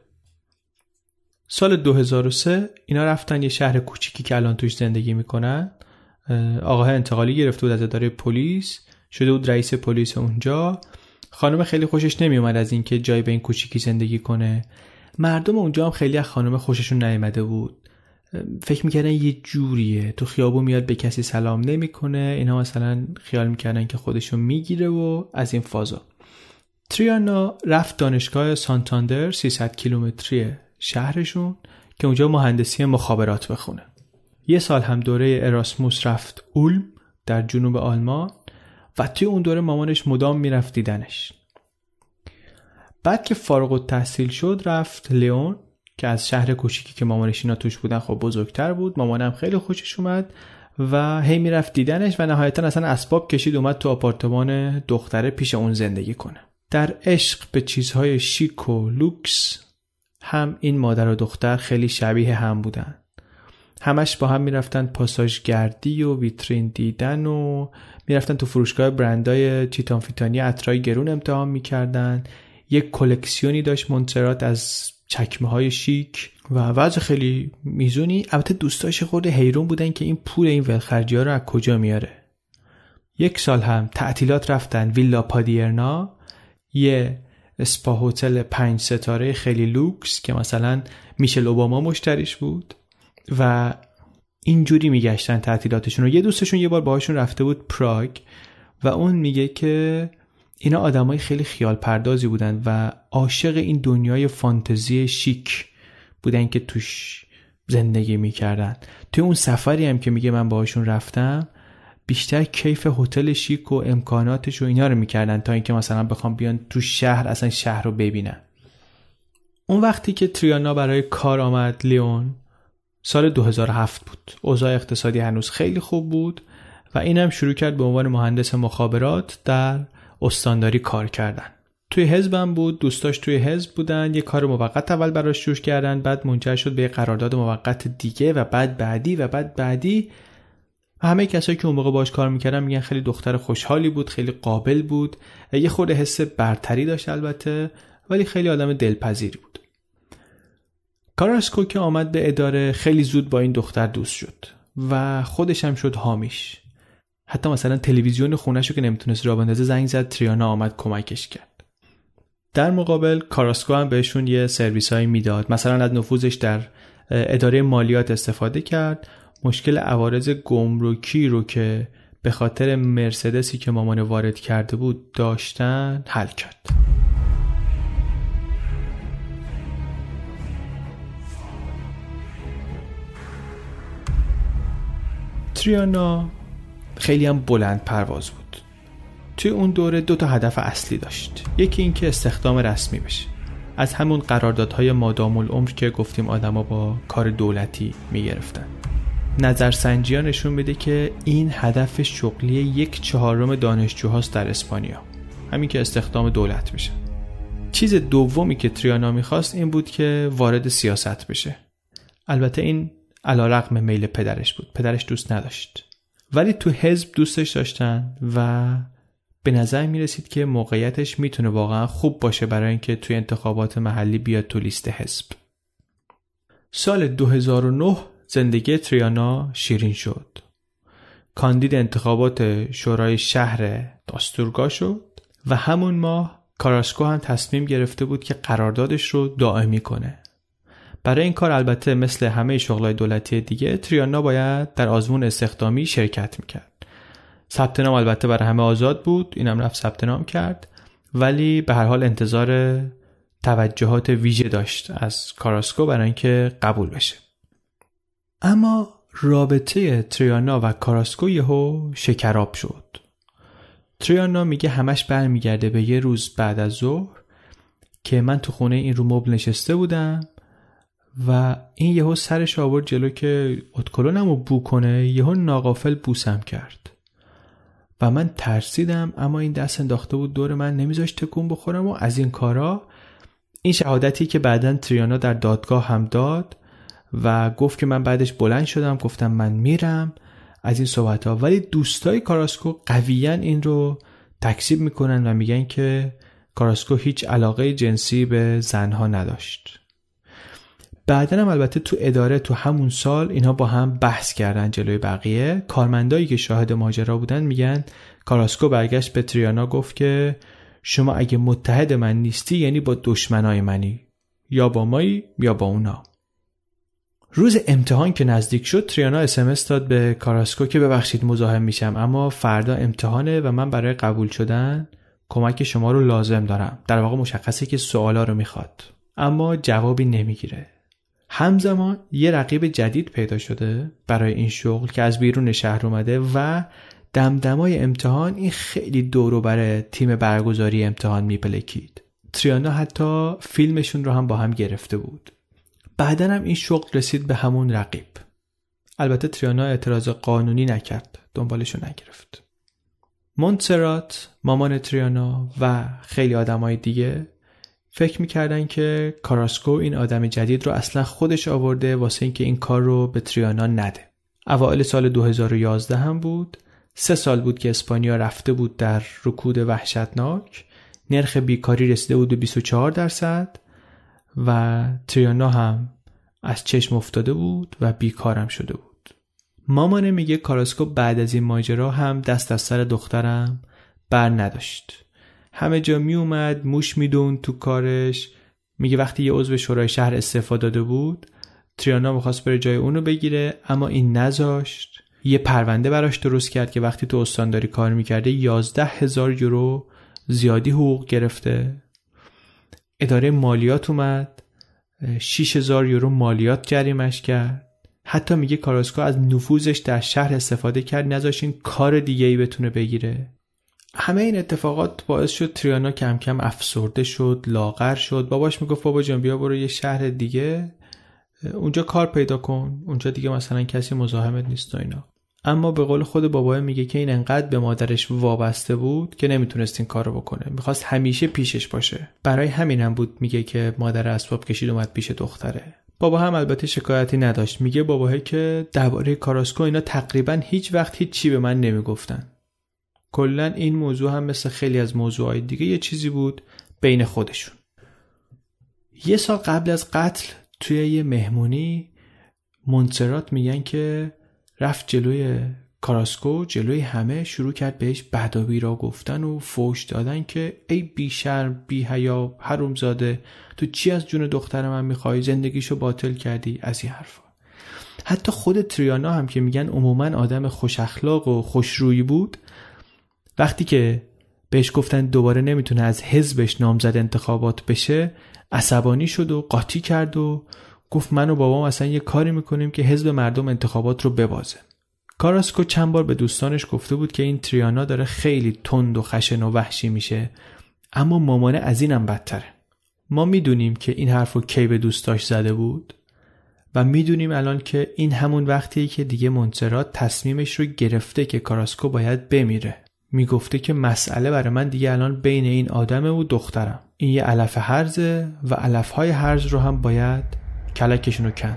سال دو هزار و سه اینا رفتن یه شهر کوچیکی که الان توش زندگی میکنن. آقاه انتقالی گرفته بود از اداره پلیس، شده بود رئیس پلیس اونجا. خانم خیلی خوشش نمیومد از این که جای به این کوچیکی زندگی کنه. مردم اونجا هم خیلی از خانم خوششون نیامده بود. فکر میکردن یه جوریه، تو خیابون میاد به کسی سلام نمیکنه. اینا مثلا خیال میکردن که خودشون میگیره و از این فازا. تریانا رفت دانشگاه سانتاندر سیصد کیلومتری شهرشون که اونجا مهندسی مخابرات بخونه. یه سال هم دوره اراسموس رفت اولم در جنوب آلمان و توی اون دوره مامانش مدام میرفت دیدنش. بعد که فارغ التحصیل شد رفت لیون که از شهر کوچیکی که مامانش اینا توش بودن خب بزرگتر بود. مامانم خیلی خوشش اومد و هی میرفت دیدنش و نهایتا اصلا اسباب کشید اومد تو آپارتمان دختره پیش اون زندگی کنه. در عشق به چیزهای شیک و لوکس هم این مادر و دختر خیلی شبیه هم بودن. همش با هم میرفتن پاساژ گردی و ویترین دیدن و میرفتن تو فروشگاه برندای چیتان فیتانی عطرای گرون امتحان میکردن. یک کلکسیونی داشت مونترات از چکمه های شیک و وضع خیلی میزونی. البته دوستاش خورده حیرون بودن که این پول این ولخرجی ها رو از کجا میاره. یک سال هم تعطیلات رفتن ویلا پادیرنا، یه اسپا هتل پنج ستاره خیلی لوکس که مثلا میشل اوباما مشتریش بود و اینجوری میگشتن تعطیلاتشون رو. یه دوستشون یه بار باهاشون رفته بود پراگ و اون میگه که اینا آدمای خیلی خیال پردازی بودن و عاشق این دنیای فانتزی شیک بودن که توش زندگی میکردن. توی اون سفری هم که میگه من باهاشون رفتم بیشتر کیف هتل شیک و امکاناتش و اینا رو میکردن تا اینکه مثلا بخوام بیان تو شهر اصلا شهر رو ببینن. اون وقتی که تریانا برای کار آمد لیون سال دو هزار و هفت بود. اوضاع اقتصادی هنوز خیلی خوب بود و اینم شروع کرد به عنوان مهندس مخابرات در استانداری کار کردن. توی حزبم بود، دوستاش توی حزب بودن. یه کار موقت اول براش جوش کردن، بعد منجر شد به قرارداد موقت دیگه و بعد بعدی و بعد بعدی. همه کسایی که اون موقع باهاش کار میکردن میگن خیلی دختر خوشحالی بود، خیلی قابل بود، یه خورده حس برتری داشت البته، ولی خیلی آدم دلپذیری بود. کاراسکو که آمد به اداره خیلی زود با این دختر دوست شد و خودش هم شد حامیش. حتی مثلا تلویزیون خونه‌شو که نمیتونست راه بندازه زنگ زد، تریانا آمد کمکش کرد. در مقابل کاراسکو هم بهشون یه سرویسایی میداد. مثلا از نفوذش در اداره مالیات استفاده کرد. مشکل عوارض گمرکی رو که به خاطر مرسدسی که مامان وارد کرده بود داشتن حل کرد. تریانا خیلی هم بلند پرواز بود. توی اون دوره دو تا هدف اصلی داشت. یکی این که استخدام رسمی بشه، از همون قراردادهای مادام العمر که گفتیم آدما با کار دولتی میگرفتن. نظرسنجی‌ها نشون میده که این هدف شغلی یک چهارم دانشجوهاست در اسپانیا، همین که استخدام دولت بشه. چیز دومی که تریانا میخواست این بود که وارد سیاست بشه. البته این علیرغم میل پدرش بود، پدرش دوست نداشت، ولی تو حزب دوستش داشتن و به نظر میرسید که موقعیتش میتونه واقعا خوب باشه برای اینکه توی انتخابات محلی بیاد تو لیست حزب. سال دو هزار و نه زندگی تریانا شیرین شد. کاندید انتخابات شورای شهر داستورگا شد و همون ماه کاراسکو هم تصمیم گرفته بود که قراردادش رو دائمی کنه. برای این کار البته مثل همه شغلای دولتی دیگه تریانا باید در آزمون استخدامی شرکت میکرد. ثبت نام البته برای همه آزاد بود، اینم رفت ثبت نام کرد، ولی به هر حال انتظار توجهات ویژه داشت از کاراسکو برای اینکه قبول بشه. اما رابطه تریانا و کاراسکو یهو شکراب شد. تریانا میگه همش برمیگرده به یه روز بعد از ظهر که من تو خونه این رو مبل نشسته بودم و این یهو سرش آورد جلو که اتکلونمو بو کنه، یهو ناغافل بوسم کرد و من ترسیدم، اما این دست انداخته بود دور من، نمیذاشت تکون بخورم و از این کارا. این شهادتی که بعداً تریانا در دادگاه هم داد و گفت که من بعدش بلند شدم گفتم من میرم، از این صحبت ها. ولی دوستای کاراسکو قویاً این رو تکذیب میکنن و میگن که کاراسکو هیچ علاقه جنسی به زنها نداشت. بعداً هم البته تو اداره تو همون سال اینا با هم بحث کردن جلوی بقیه. کارمندایی که شاهد ماجرا بودن میگن کاراسکو برگشت به تریانا گفت که شما اگه متحد من نیستی یعنی با دشمنای منی، یا با مایی یا با اونا. روز امتحان که نزدیک شد تریانا اس ام اس داد به کاراسکو که ببخشید مزاحم میشم اما فردا امتحانه و من برای قبول شدن کمک شما رو لازم دارم. در واقع مشخصه که سوالا رو میخواد اما جوابی نمیگیره. همزمان یه رقیب جدید پیدا شده برای این شغل که از بیرون شهر اومده و دمدمای امتحان این خیلی دورو برای تیم برگزاری امتحان میپلکید. تریانا حتی فیلمشون رو هم با هم گرفته بود. بعدن هم این شغل رسید به همون رقیب. البته تریانا اعتراض قانونی نکرد، دنبالشو نگرفت. مونتسرات، مامان تریانا و خیلی آدمای دیگه فکر میکردن که کاراسکو این آدم جدید رو اصلا خودش آورده واسه اینکه این کار رو به تریانا نده. اوایل سال دو هزار و یازده هم بود. سه سال بود که اسپانیا رفته بود در رکود وحشتناک. نرخ بیکاری رسیده بود به بیست و چهار درصد و تریانا هم از چشم افتاده بود و بیکارم شده بود. مامانه میگه کاراسکو بعد از این ماجرا هم دست از سر دخترم بر نداشت. همه جا می اومد موش میدون تو کارش. میگه وقتی یه عضو شورای شهر استعفا داده بود تریانا میخواست بره جای اونو بگیره اما این نذاشت. یه پرونده براش درست کرد که وقتی تو استانداری کار میکرده یازده هزار یورو زیادی حقوق گرفته. اداره مالیات اومد شش هزار یورو مالیات جریمش کرد. حتی میگه کاراسکو از نفوذش در شهر استفاده کرد نذاشت این کار دیگه ای بتونه بگیره. همه این اتفاقات باعث شد تریانا کم کم افسرده شد، لاغر شد. باباش میگفت بابا جان بیا برو یه شهر دیگه اونجا کار پیدا کن، اونجا دیگه مثلا کسی مزاحمت نیست و اینا. اما به قول خود بابا میگه که این انقدر به مادرش وابسته بود که نمیتونست این کارو بکنه، میخواست همیشه پیشش باشه. برای همین هم بود میگه که مادر اسباب کشید اومد پیش دختره. بابا هم البته شکایتی نداشت. میگه باباها که درباره کاراسکو اینا تقریبا هیچ وقت هیچ چی به من نمیگفتن. کلا این موضوع هم مثل خیلی از موضوعای دیگه یه چیزی بود بین خودشون. یه سال قبل از قتل توی یه مهمونی مونتسرات میگن که رفت جلوی کاراسکو، جلوی همه شروع کرد بهش بد و بیرا گفتن و فوش دادن که ای بی شرم بی حیا حرومزاده تو چی از جون دختر من میخوای، زندگیشو باطل کردی، از این حرفا. حتی خود تریانا هم که میگن عموما آدم خوش اخلاق و خوشرویی بود، وقتی که بهش گفتن دوباره نمیتونه از حزبش نامزد انتخابات بشه عصبانی شد و قاطی کرد و گفت من و بابام اصلا یه کاری میکنیم که حزب مردم انتخابات رو ببازه. کاراسکو چند بار به دوستانش گفته بود که این تریانا داره خیلی تند و خشن و وحشی میشه، اما مامانه از اینم بدتره. ما میدونیم که این حرفو کی به دوستاش زده بود و میدونیم الان که این همون وقتیه که دیگه مونتسرات تصمیمش رو گرفته که کاراسکو باید بمیره. میگفته که مسئله برای من دیگه الان بین این آدمه و دخترم. این یه علف هرزه و علفهای هرز رو هم باید کلکشونو کند.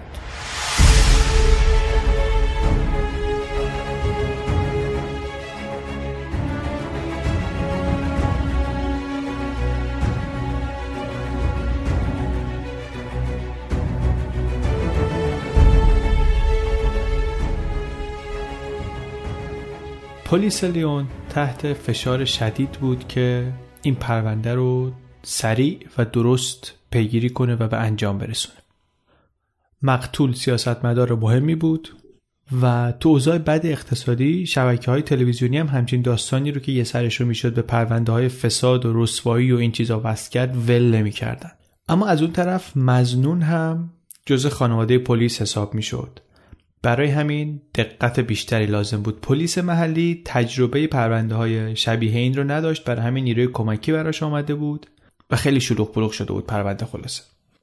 پلیس لیون تحت فشار شدید بود که این پرونده رو سریع و درست پیگیری کنه و به انجام برسونه. مقتول سیاستمدار مهمی بود و تو اوضاع بد اقتصادی شبکه‌های تلویزیونی هم همچین داستانی رو که یه سرش رو میشد به پرونده‌های فساد و رسوایی و این چیزا وصل کرد ول نمی‌کردن. اما از اون طرف مظنون هم جزء خانواده پلیس حساب میشد. برای همین دقت بیشتری لازم بود. پلیس محلی تجربه پرونده‌های شبیه این رو نداشت، برای همین نیروی کمکی براش آمده بود و خیلی شلوغ پلوغ شده بود پرونده. خلاصه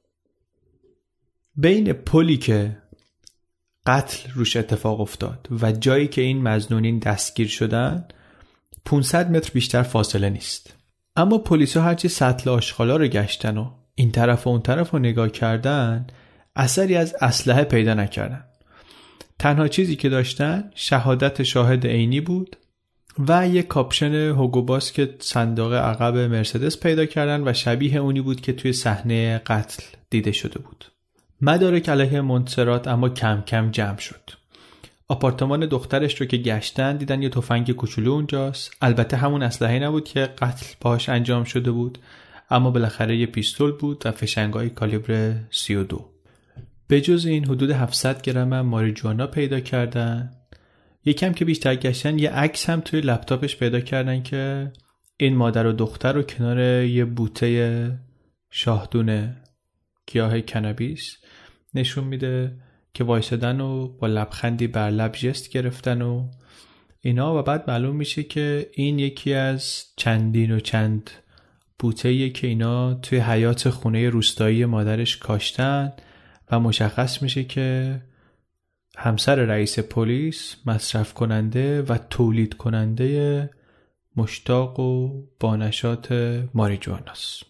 بین پلی که قتل روش اتفاق افتاد و جایی که این مظنونین دستگیر شدن پانصد متر بیشتر فاصله نیست. اما پلیسا هرچی سطل آشغالا رو گشتن و این طرف و اون طرف رو نگاه کردن اثری از اسلحه پیدا نکردن. تنها چیزی که داشتن شهادت شاهد عینی بود و یک کاپشن هوگو باس که صندوق عقب مرسدس پیدا کردن و شبیه اونی بود که توی صحنه قتل دیده شده بود. مدارک علیه مونتسرات اما کم کم جمع شد. آپارتمان دخترش رو که گشتن دیدن یه تفنگ کوچولو اونجاست. البته همون اسلحه نبود که قتل باهاش انجام شده بود، اما بالاخره یه پیستول بود و فشنگای کالیبر سی و دو. به جز این حدود هفتصد گرم هم ماریجوانا پیدا کردن. یکم که بیشتر گشتن یه عکس هم توی لپتاپش پیدا کردن که این مادر و دختر رو کنار یه بوته شاهدونه گیاه کنابیس نشون میده که وایسادن و با لبخندی بر لب ژست گرفتن و اینا. و بعد معلوم میشه که این یکی از چندین و چند بوته‌ایه که اینا توی حیاط خونه روستایی مادرش کاشتن و مشخص میشه که همسر رئیس پلیس مصرف کننده و تولید کننده مشتاق و بانشات ماریجواناست.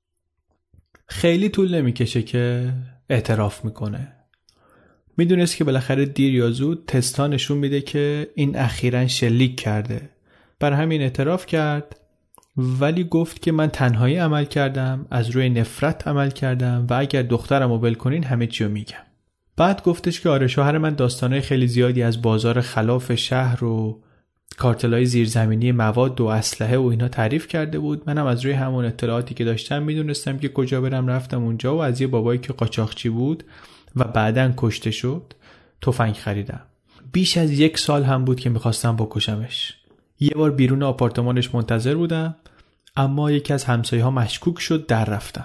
خیلی طول نمیکشه که اعتراف میکنه. میدونست که بالاخره دیر یا زود تستا نشون میده که این اخیراً شلیک کرده. بر همین اعتراف کرد، ولی گفت که من تنهایی عمل کردم، از روی نفرت عمل کردم و اگر دخترم رو ول کنین همه چی رو میگم. بعد گفتش که آره شوهر من داستانای خیلی زیادی از بازار خلاف شهر و کارتلای زیرزمینی مواد و اسلحه و اینا تعریف کرده بود. منم از روی همون اطلاعاتی که داشتم میدونستم که کجا برم، رفتم اونجا و از یه بابایی که قاچاقچی بود و بعدن کشته شد تفنگ خریدم. بیش از یک سال هم بود که میخواستم بکشمش. یه بار بیرون آپارتمانش منتظر بودم، اما یکی از همسایه‌ها مشکوک شد، در رفتم.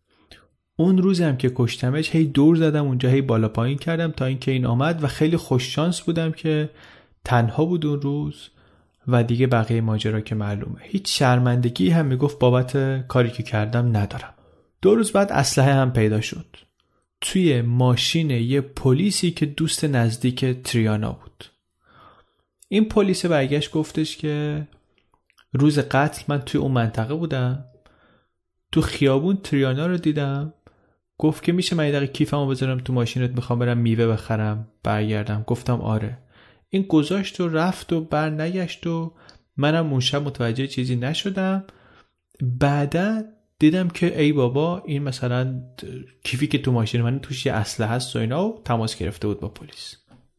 اون روزم که کشتمش هی دور زدم اونجا، هی بالا پایین کردم تا اینکه این آمد و خیلی خوش شانس بودم که تنها بود اون روز و دیگه بقیه ماجرا که معلومه. هیچ شرمندگی هم میگفت بابت کاری که کردم ندارم. دو روز بعد اسلحه هم پیدا شد توی ماشین یه پلیسی که دوست نزدیک تریانا بود. این پلیس برگشت گفتش که روز قتل من توی اون منطقه بودم، تو خیابون تریانا رو دیدم، گفت که میشه من یه دقیقه کیفمو بذارم تو ماشینت، میخوام برم میوه بخرم برگردم. گفتم آره. این گذاشت و رفت و بر نگشت و منم اون شب متوجه چیزی نشدم. بعدا دیدم که ای بابا این مثلا کیفی که تو ماشین من توش یه اسلحه هست و اینا، و تماس گرفته بود با پلیس.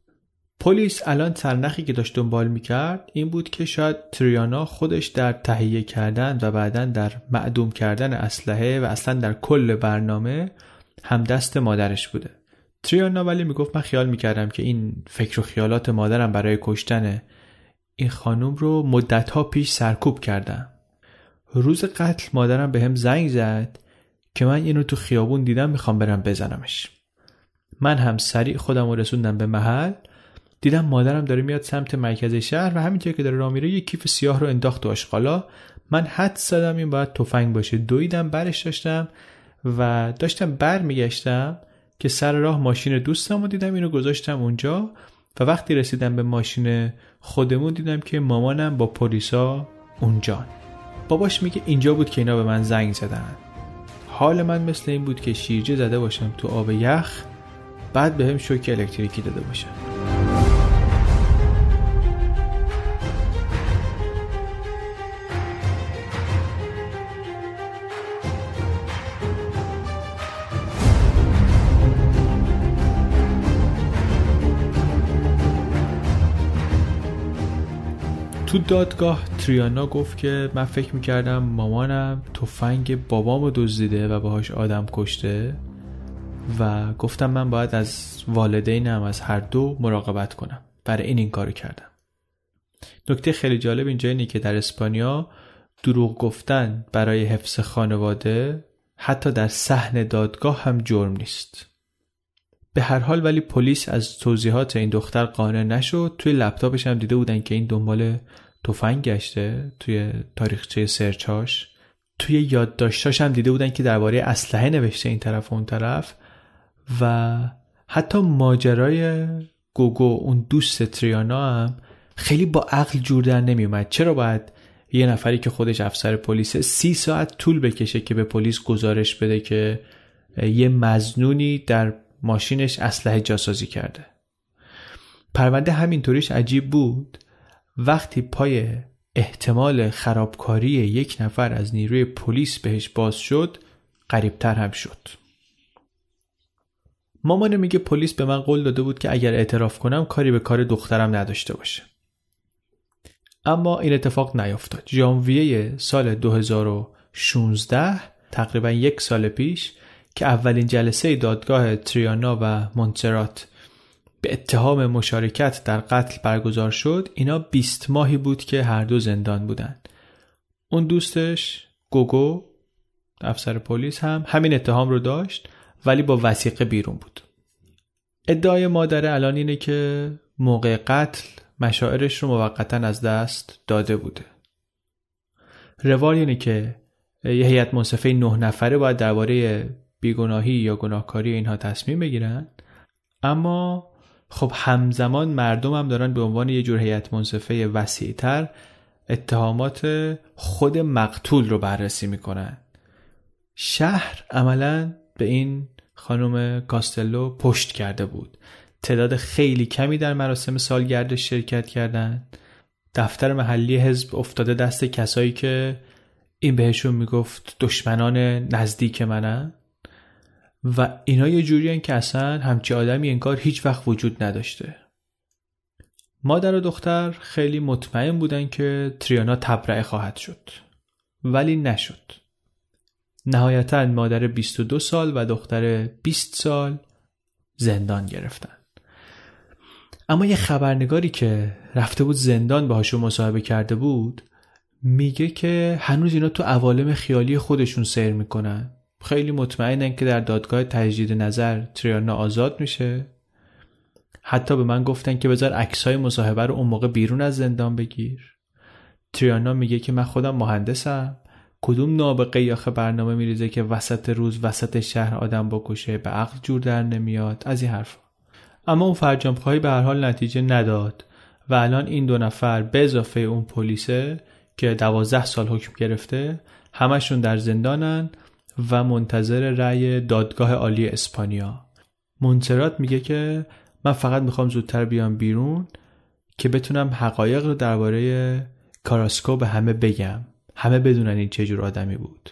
پلیس الان سرنخی که داشت دنبال میکرد این بود که شاید تریانا خودش در تهیه کردن و بعدن در معدوم کردن اسلحه و اصلا در کل برنامه همدست مادرش بوده. تریانا ولی میگفت من خیال میکردم که این فکر و خیالات مادرم برای کشتن این خانوم رو مدتها پیش سرکوب کردم. روز قتل مادرم به هم زنگ زد که من اینو تو خیابون دیدم، میخوام برم بزنمش. من هم سریع خودم رو رسوندم به محل دیدم مادرم داره میاد سمت مرکز شهر و همینطور که داره راه میره یه کیف سیاه رو انداخت تو آشغالا. من حدس زدم این باید تفنگ باشه، دویدم برش داشتم و داشتم بر میگشتم که سر راه ماشین دوستم رو دیدم، اینو گذاشتم اونجا و وقتی رسیدم به ماشین خودمون دیدم که مامانم با پلیسا اونجا. باباش میگه اینجا بود که اینا به من زنگ زدن. حال من مثل این بود که شیرجه زده باشم تو آب یخ، بعد بهم شوک الکتریکی داده باشن. تو دادگاه تریانا گفت که من فکر میکردم مامانم تفنگ بابامو دزدیده و باهاش آدم کشته و گفتم من باید از والدینم از هر دو مراقبت کنم، برای این این کارو کردم. نکته خیلی جالب اینجا اینه که در اسپانیا دروغ گفتن برای حفظ خانواده حتی در صحن دادگاه هم جرم نیست. به هر حال ولی پلیس از توضیحات این دختر قانع نشد. توی لپتاپش هم دیده بودن که این دنبال تفنگ گشته، توی تاریخچه سرچاش، توی یادداشتاش هم دیده بودن که درباره اسلحه نوشته این طرف و اون طرف. و حتی ماجرای گوگو اون دوست تریانا هم خیلی با عقل جور در نمی اومد. چرا باید یه نفری که خودش افسر پلیسه سی ساعت طول بکشه که به پلیس گزارش بده که یه مظنونی در ماشینش اسلحه جاسازی کرده؟ پرونده همینطوریش عجیب بود. وقتی پای احتمال خرابکاری یک نفر از نیروی پلیس بهش باز شد، غریبتر هم شد. مامانه میگه پلیس به من قول داده بود که اگر اعتراف کنم کاری به کار دخترم نداشته باشه. اما این اتفاق نیفتاد. ژانویه سال دو هزار و شانزده، تقریبا یک سال پیش، که اولین جلسه دادگاه تریانا و مونتسرات به اتهام مشارکت در قتل برگزار شد، اینا بیست ماهی بود که هر دو زندان بودن. اون دوستش گوگو افسر پلیس هم همین اتهام رو داشت ولی با وثیقه بیرون بود. ادعای مادر الان اینه که موقع قتل مشاعرش رو موقتا از دست داده بوده. روال اینه که یه هیئت منصفه نه نفره باید درباره بیگناهی یا گناهکاری اینها تصمیم بگیرن، اما خب همزمان مردم هم دارن به عنوان یه جور هیئت منصفه وسیع‌تر اتهامات خود مقتول رو بررسی میکنن. شهر عملاً به این خانم کاستلو پشت کرده بود. تعداد خیلی کمی در مراسم سالگردش شرکت کردن. دفتر محلی حزب افتاده دست کسایی که این بهشون میگفت دشمنان نزدیک منن و اینا یه جوری هن که اصلا همچی آدمی انگار هیچ وقت وجود نداشته. مادر و دختر خیلی مطمئن بودن که تریانا تبرئه خواهد شد، ولی نشد. نهایتاً مادر بیست و دو سال و دختر بیست سال زندان گرفتن. اما یه خبرنگاری که رفته بود زندان باهاشون مصاحبه کرده بود میگه که هنوز اینا تو عوالم خیالی خودشون سیر میکنن. خیلی مطمئنن که در دادگاه تجدید نظر تریانا آزاد میشه. حتی به من گفتن که بذار عکسای مصاحبه رو اون موقع بیرون از زندان بگیر. تریانا میگه که من خودم مهندسم، کدوم نابغه آخه برنامه میریزه که وسط روز وسط شهر آدم بکشه، به عقل جور در نمیاد، از این حرفا. اما اون فرجام‌خواهی به هر حال نتیجه نداد و الان این دو نفر به اضافه اون پلیسه که دوازده سال حکم گرفته همشون در زندانن و منتظر رأی دادگاه عالی اسپانیا. مونتسرات میگه که من فقط میخوام زودتر بیام بیرون که بتونم حقایق رو درباره کاراسکو به همه بگم، همه بدونن این چه جور آدمی بود.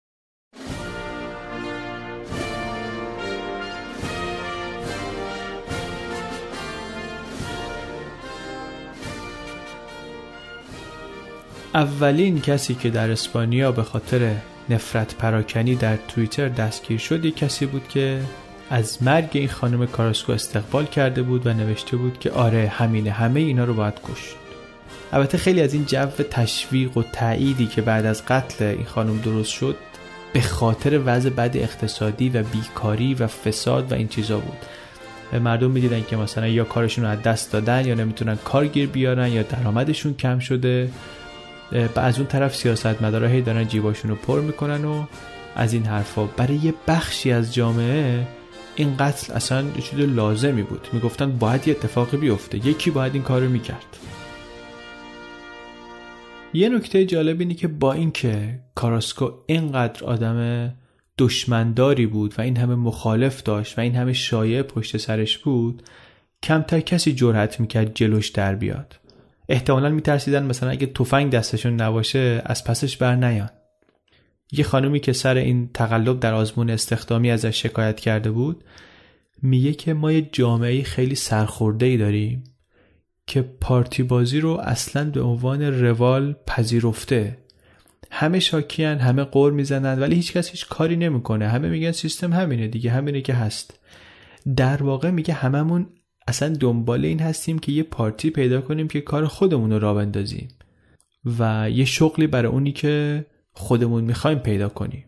اولین کسی که در اسپانیا به خاطر نفرت پراکنی در توییتر دستگیر شد یک کسی بود که از مرگ این خانم کاراسکو استقبال کرده بود و نوشته بود که آره همینه، همه اینا رو باید کشت. البته خیلی از این جو تشویق و تأییدی که بعد از قتل این خانم درست شد به خاطر وضع بد اقتصادی و بیکاری و فساد و این چیزا بود. مردم میدیدن که مثلا یا کارشون رو از دست دادن یا نمیتونن کارگیر بیارن یا درآمدشون کم شده. از اون طرف سیاستمدارا هی دارن جیباشون رو پر میکنن و از این حرفا. برای یه بخشی از جامعه این قتل اصلا یه چیز لازمی بود، میگفتن باید یه اتفاقی بیفته، یکی باید این کار رو میکرد. یه نکته جالب اینه که با اینکه کاراسکو اینقدر آدم دشمنداری بود و این همه مخالف داشت و این همه شایعه پشت سرش بود، کمتر کسی جرأت میکرد جلوش در بیاد. احتمالاً میترسیدن مثلا اگه تفنگ دستشون نباشه از پسش بر نیان. یه خانومی که سر این تقلب در آزمون استخدامی ازش شکایت کرده بود میگه که ما یه جامعه خیلی سرخورده‌ای داریم که پارتی بازی رو اصلاً به عنوان روال پذیرفته. همه شاکیان، همه قور میزنن ولی هیچ کس هیچ کاری نمیکنه. همه میگن سیستم همینه دیگه، همینه که هست. در واقع میگه هممون اصلا دنبال این هستیم که یه پارتی پیدا کنیم که کار خودمون رو راه بندازیم و یه شغلی برای اونی که خودمون میخوایم پیدا کنیم.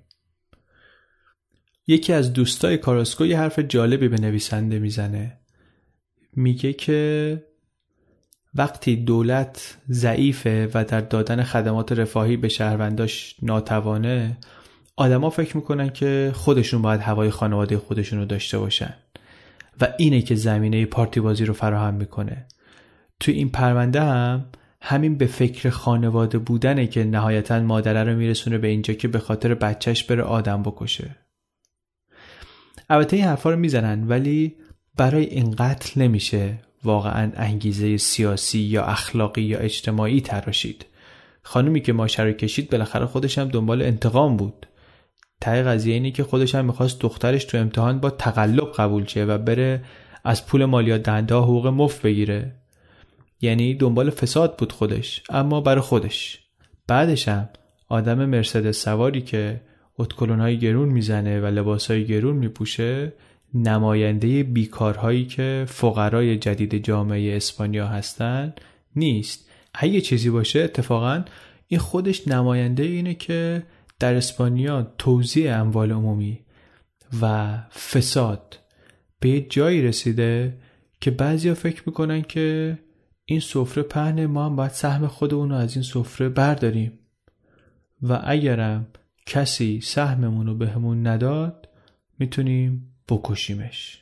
یکی از دوستای کاراسکو یه حرف جالبی به نویسنده میزنه. میگه که وقتی دولت ضعیفه و در دادن خدمات رفاهی به شهرونداش ناتوانه، آدما فکر میکنن که خودشون باید هوای خانواده خودشون رو داشته باشن و اینه که زمینه پارتی بازی رو فراهم میکنه. تو این پرونده هم همین به فکر خانواده بودنه که نهایتاً مادره رو میرسونه به اینجا که به خاطر بچهش بره آدم بکشه. البته این حرفا رو میزنن ولی برای این قتل نمیشه واقعاً انگیزه سیاسی یا اخلاقی یا اجتماعی تراشید. خانومی که ماشه رو کشید بالاخره خودش هم دنبال انتقام بود. ته قضیه اینه که خودش هم میخواست دخترش تو امتحان با تقلب قبول شه و بره از پول مالیات دهنده ها حقوق مفت بگیره. یعنی دنبال فساد بود خودش، اما برای خودش. بعدش هم آدم مرسدس سواری که اتکلون‌های گرون میزنه و لباسهای گرون میپوشه نماینده بیکارهایی که فقرای جدید جامعه اسپانیا هستن نیست. اگه چیزی باشه اتفاقا این خودش نماینده اینه که در اسپانیا توزیع اموال عمومی و فساد به یه جایی رسیده که بعضیا فکر میکنن که این سفره پهنه، ما هم باید سهم خودمون رو از این سفره برداریم و اگرم کسی سهممون رو بهمون نداد میتونیم بکشیمش.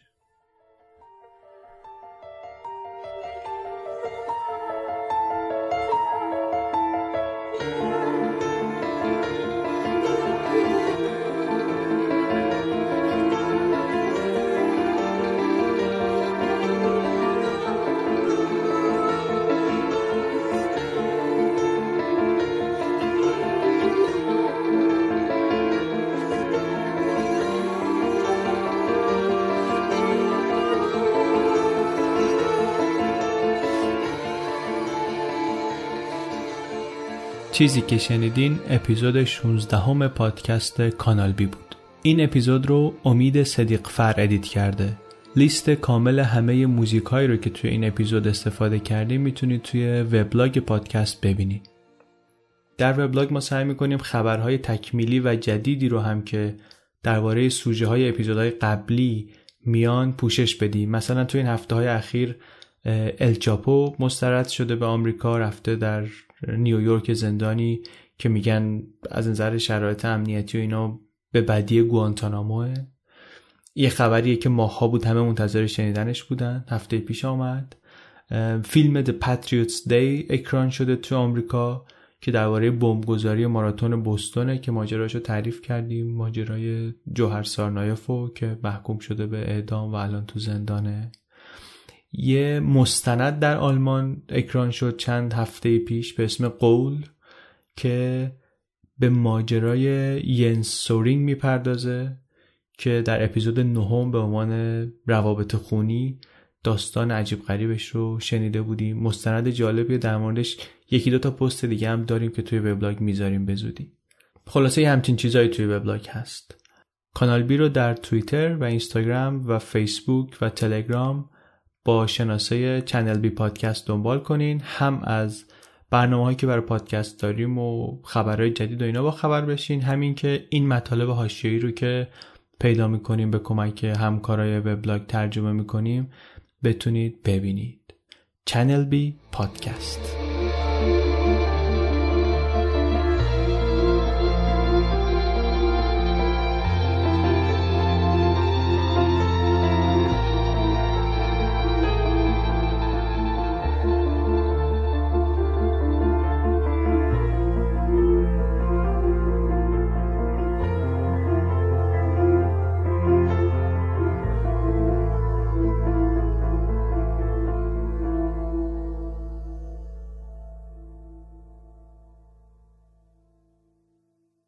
چیزی که شنیدین اپیزود شانزده همه پادکست کانال بی بود. این اپیزود رو امید صدیقفر ادیت کرده. لیست کامل همه موزیکایی رو که توی این اپیزود استفاده کردیم میتونید توی وبلاگ پادکست ببینید. در وبلاگ ما سعی میکنیم خبرهای تکمیلی و جدیدی رو هم که درباره سوژه های اپیزودهای قبلی میان پوشش بدیم. مثلا توی این هفته های اخیر ال چاپو مسترد شده به آمریکا، رفته در نیویورک زندانی که میگن از نظر شرایط امنیتی و اینا به بدی گوانتاناموه. یه خبریه که ماها بود همه منتظر شنیدنش بودن، هفته پیش آمد. فیلم The Patriots Day اکران شده تو آمریکا که درباره بمبگذاری ماراتون بوستونه که ماجراشو تعریف کردیم، ماجرای جوهر سارنایفو که محکوم شده به اعدام و الان تو زندانه. یه مستند در آلمان اکران شد چند هفته پیش به اسم قول که به ماجرای ینس سورینگ میپردازه که در اپیزود نهم به عنوان روابط خونی داستان عجیب غریبش رو شنیده بودیم. مستند جالبیه، در موردش یکی دو تا پست دیگه هم داریم که توی وبلاگ میذاریم به زودی. خلاصه همچین چیزایی توی وبلاگ هست. کانال بی رو در توییتر و اینستاگرام و فیسبوک و تلگرام با شناسه چنل بی پادکست دنبال کنین، هم از برنامه‌هایی که برای پادکست داریم و خبرهای جدید و اینا با خبر بشین، همین که این مطالب حاشیه‌ای رو که پیدا میکنیم به کمک همکارای وبلاگ ترجمه میکنیم بتونید ببینید. چنل بی پادکست.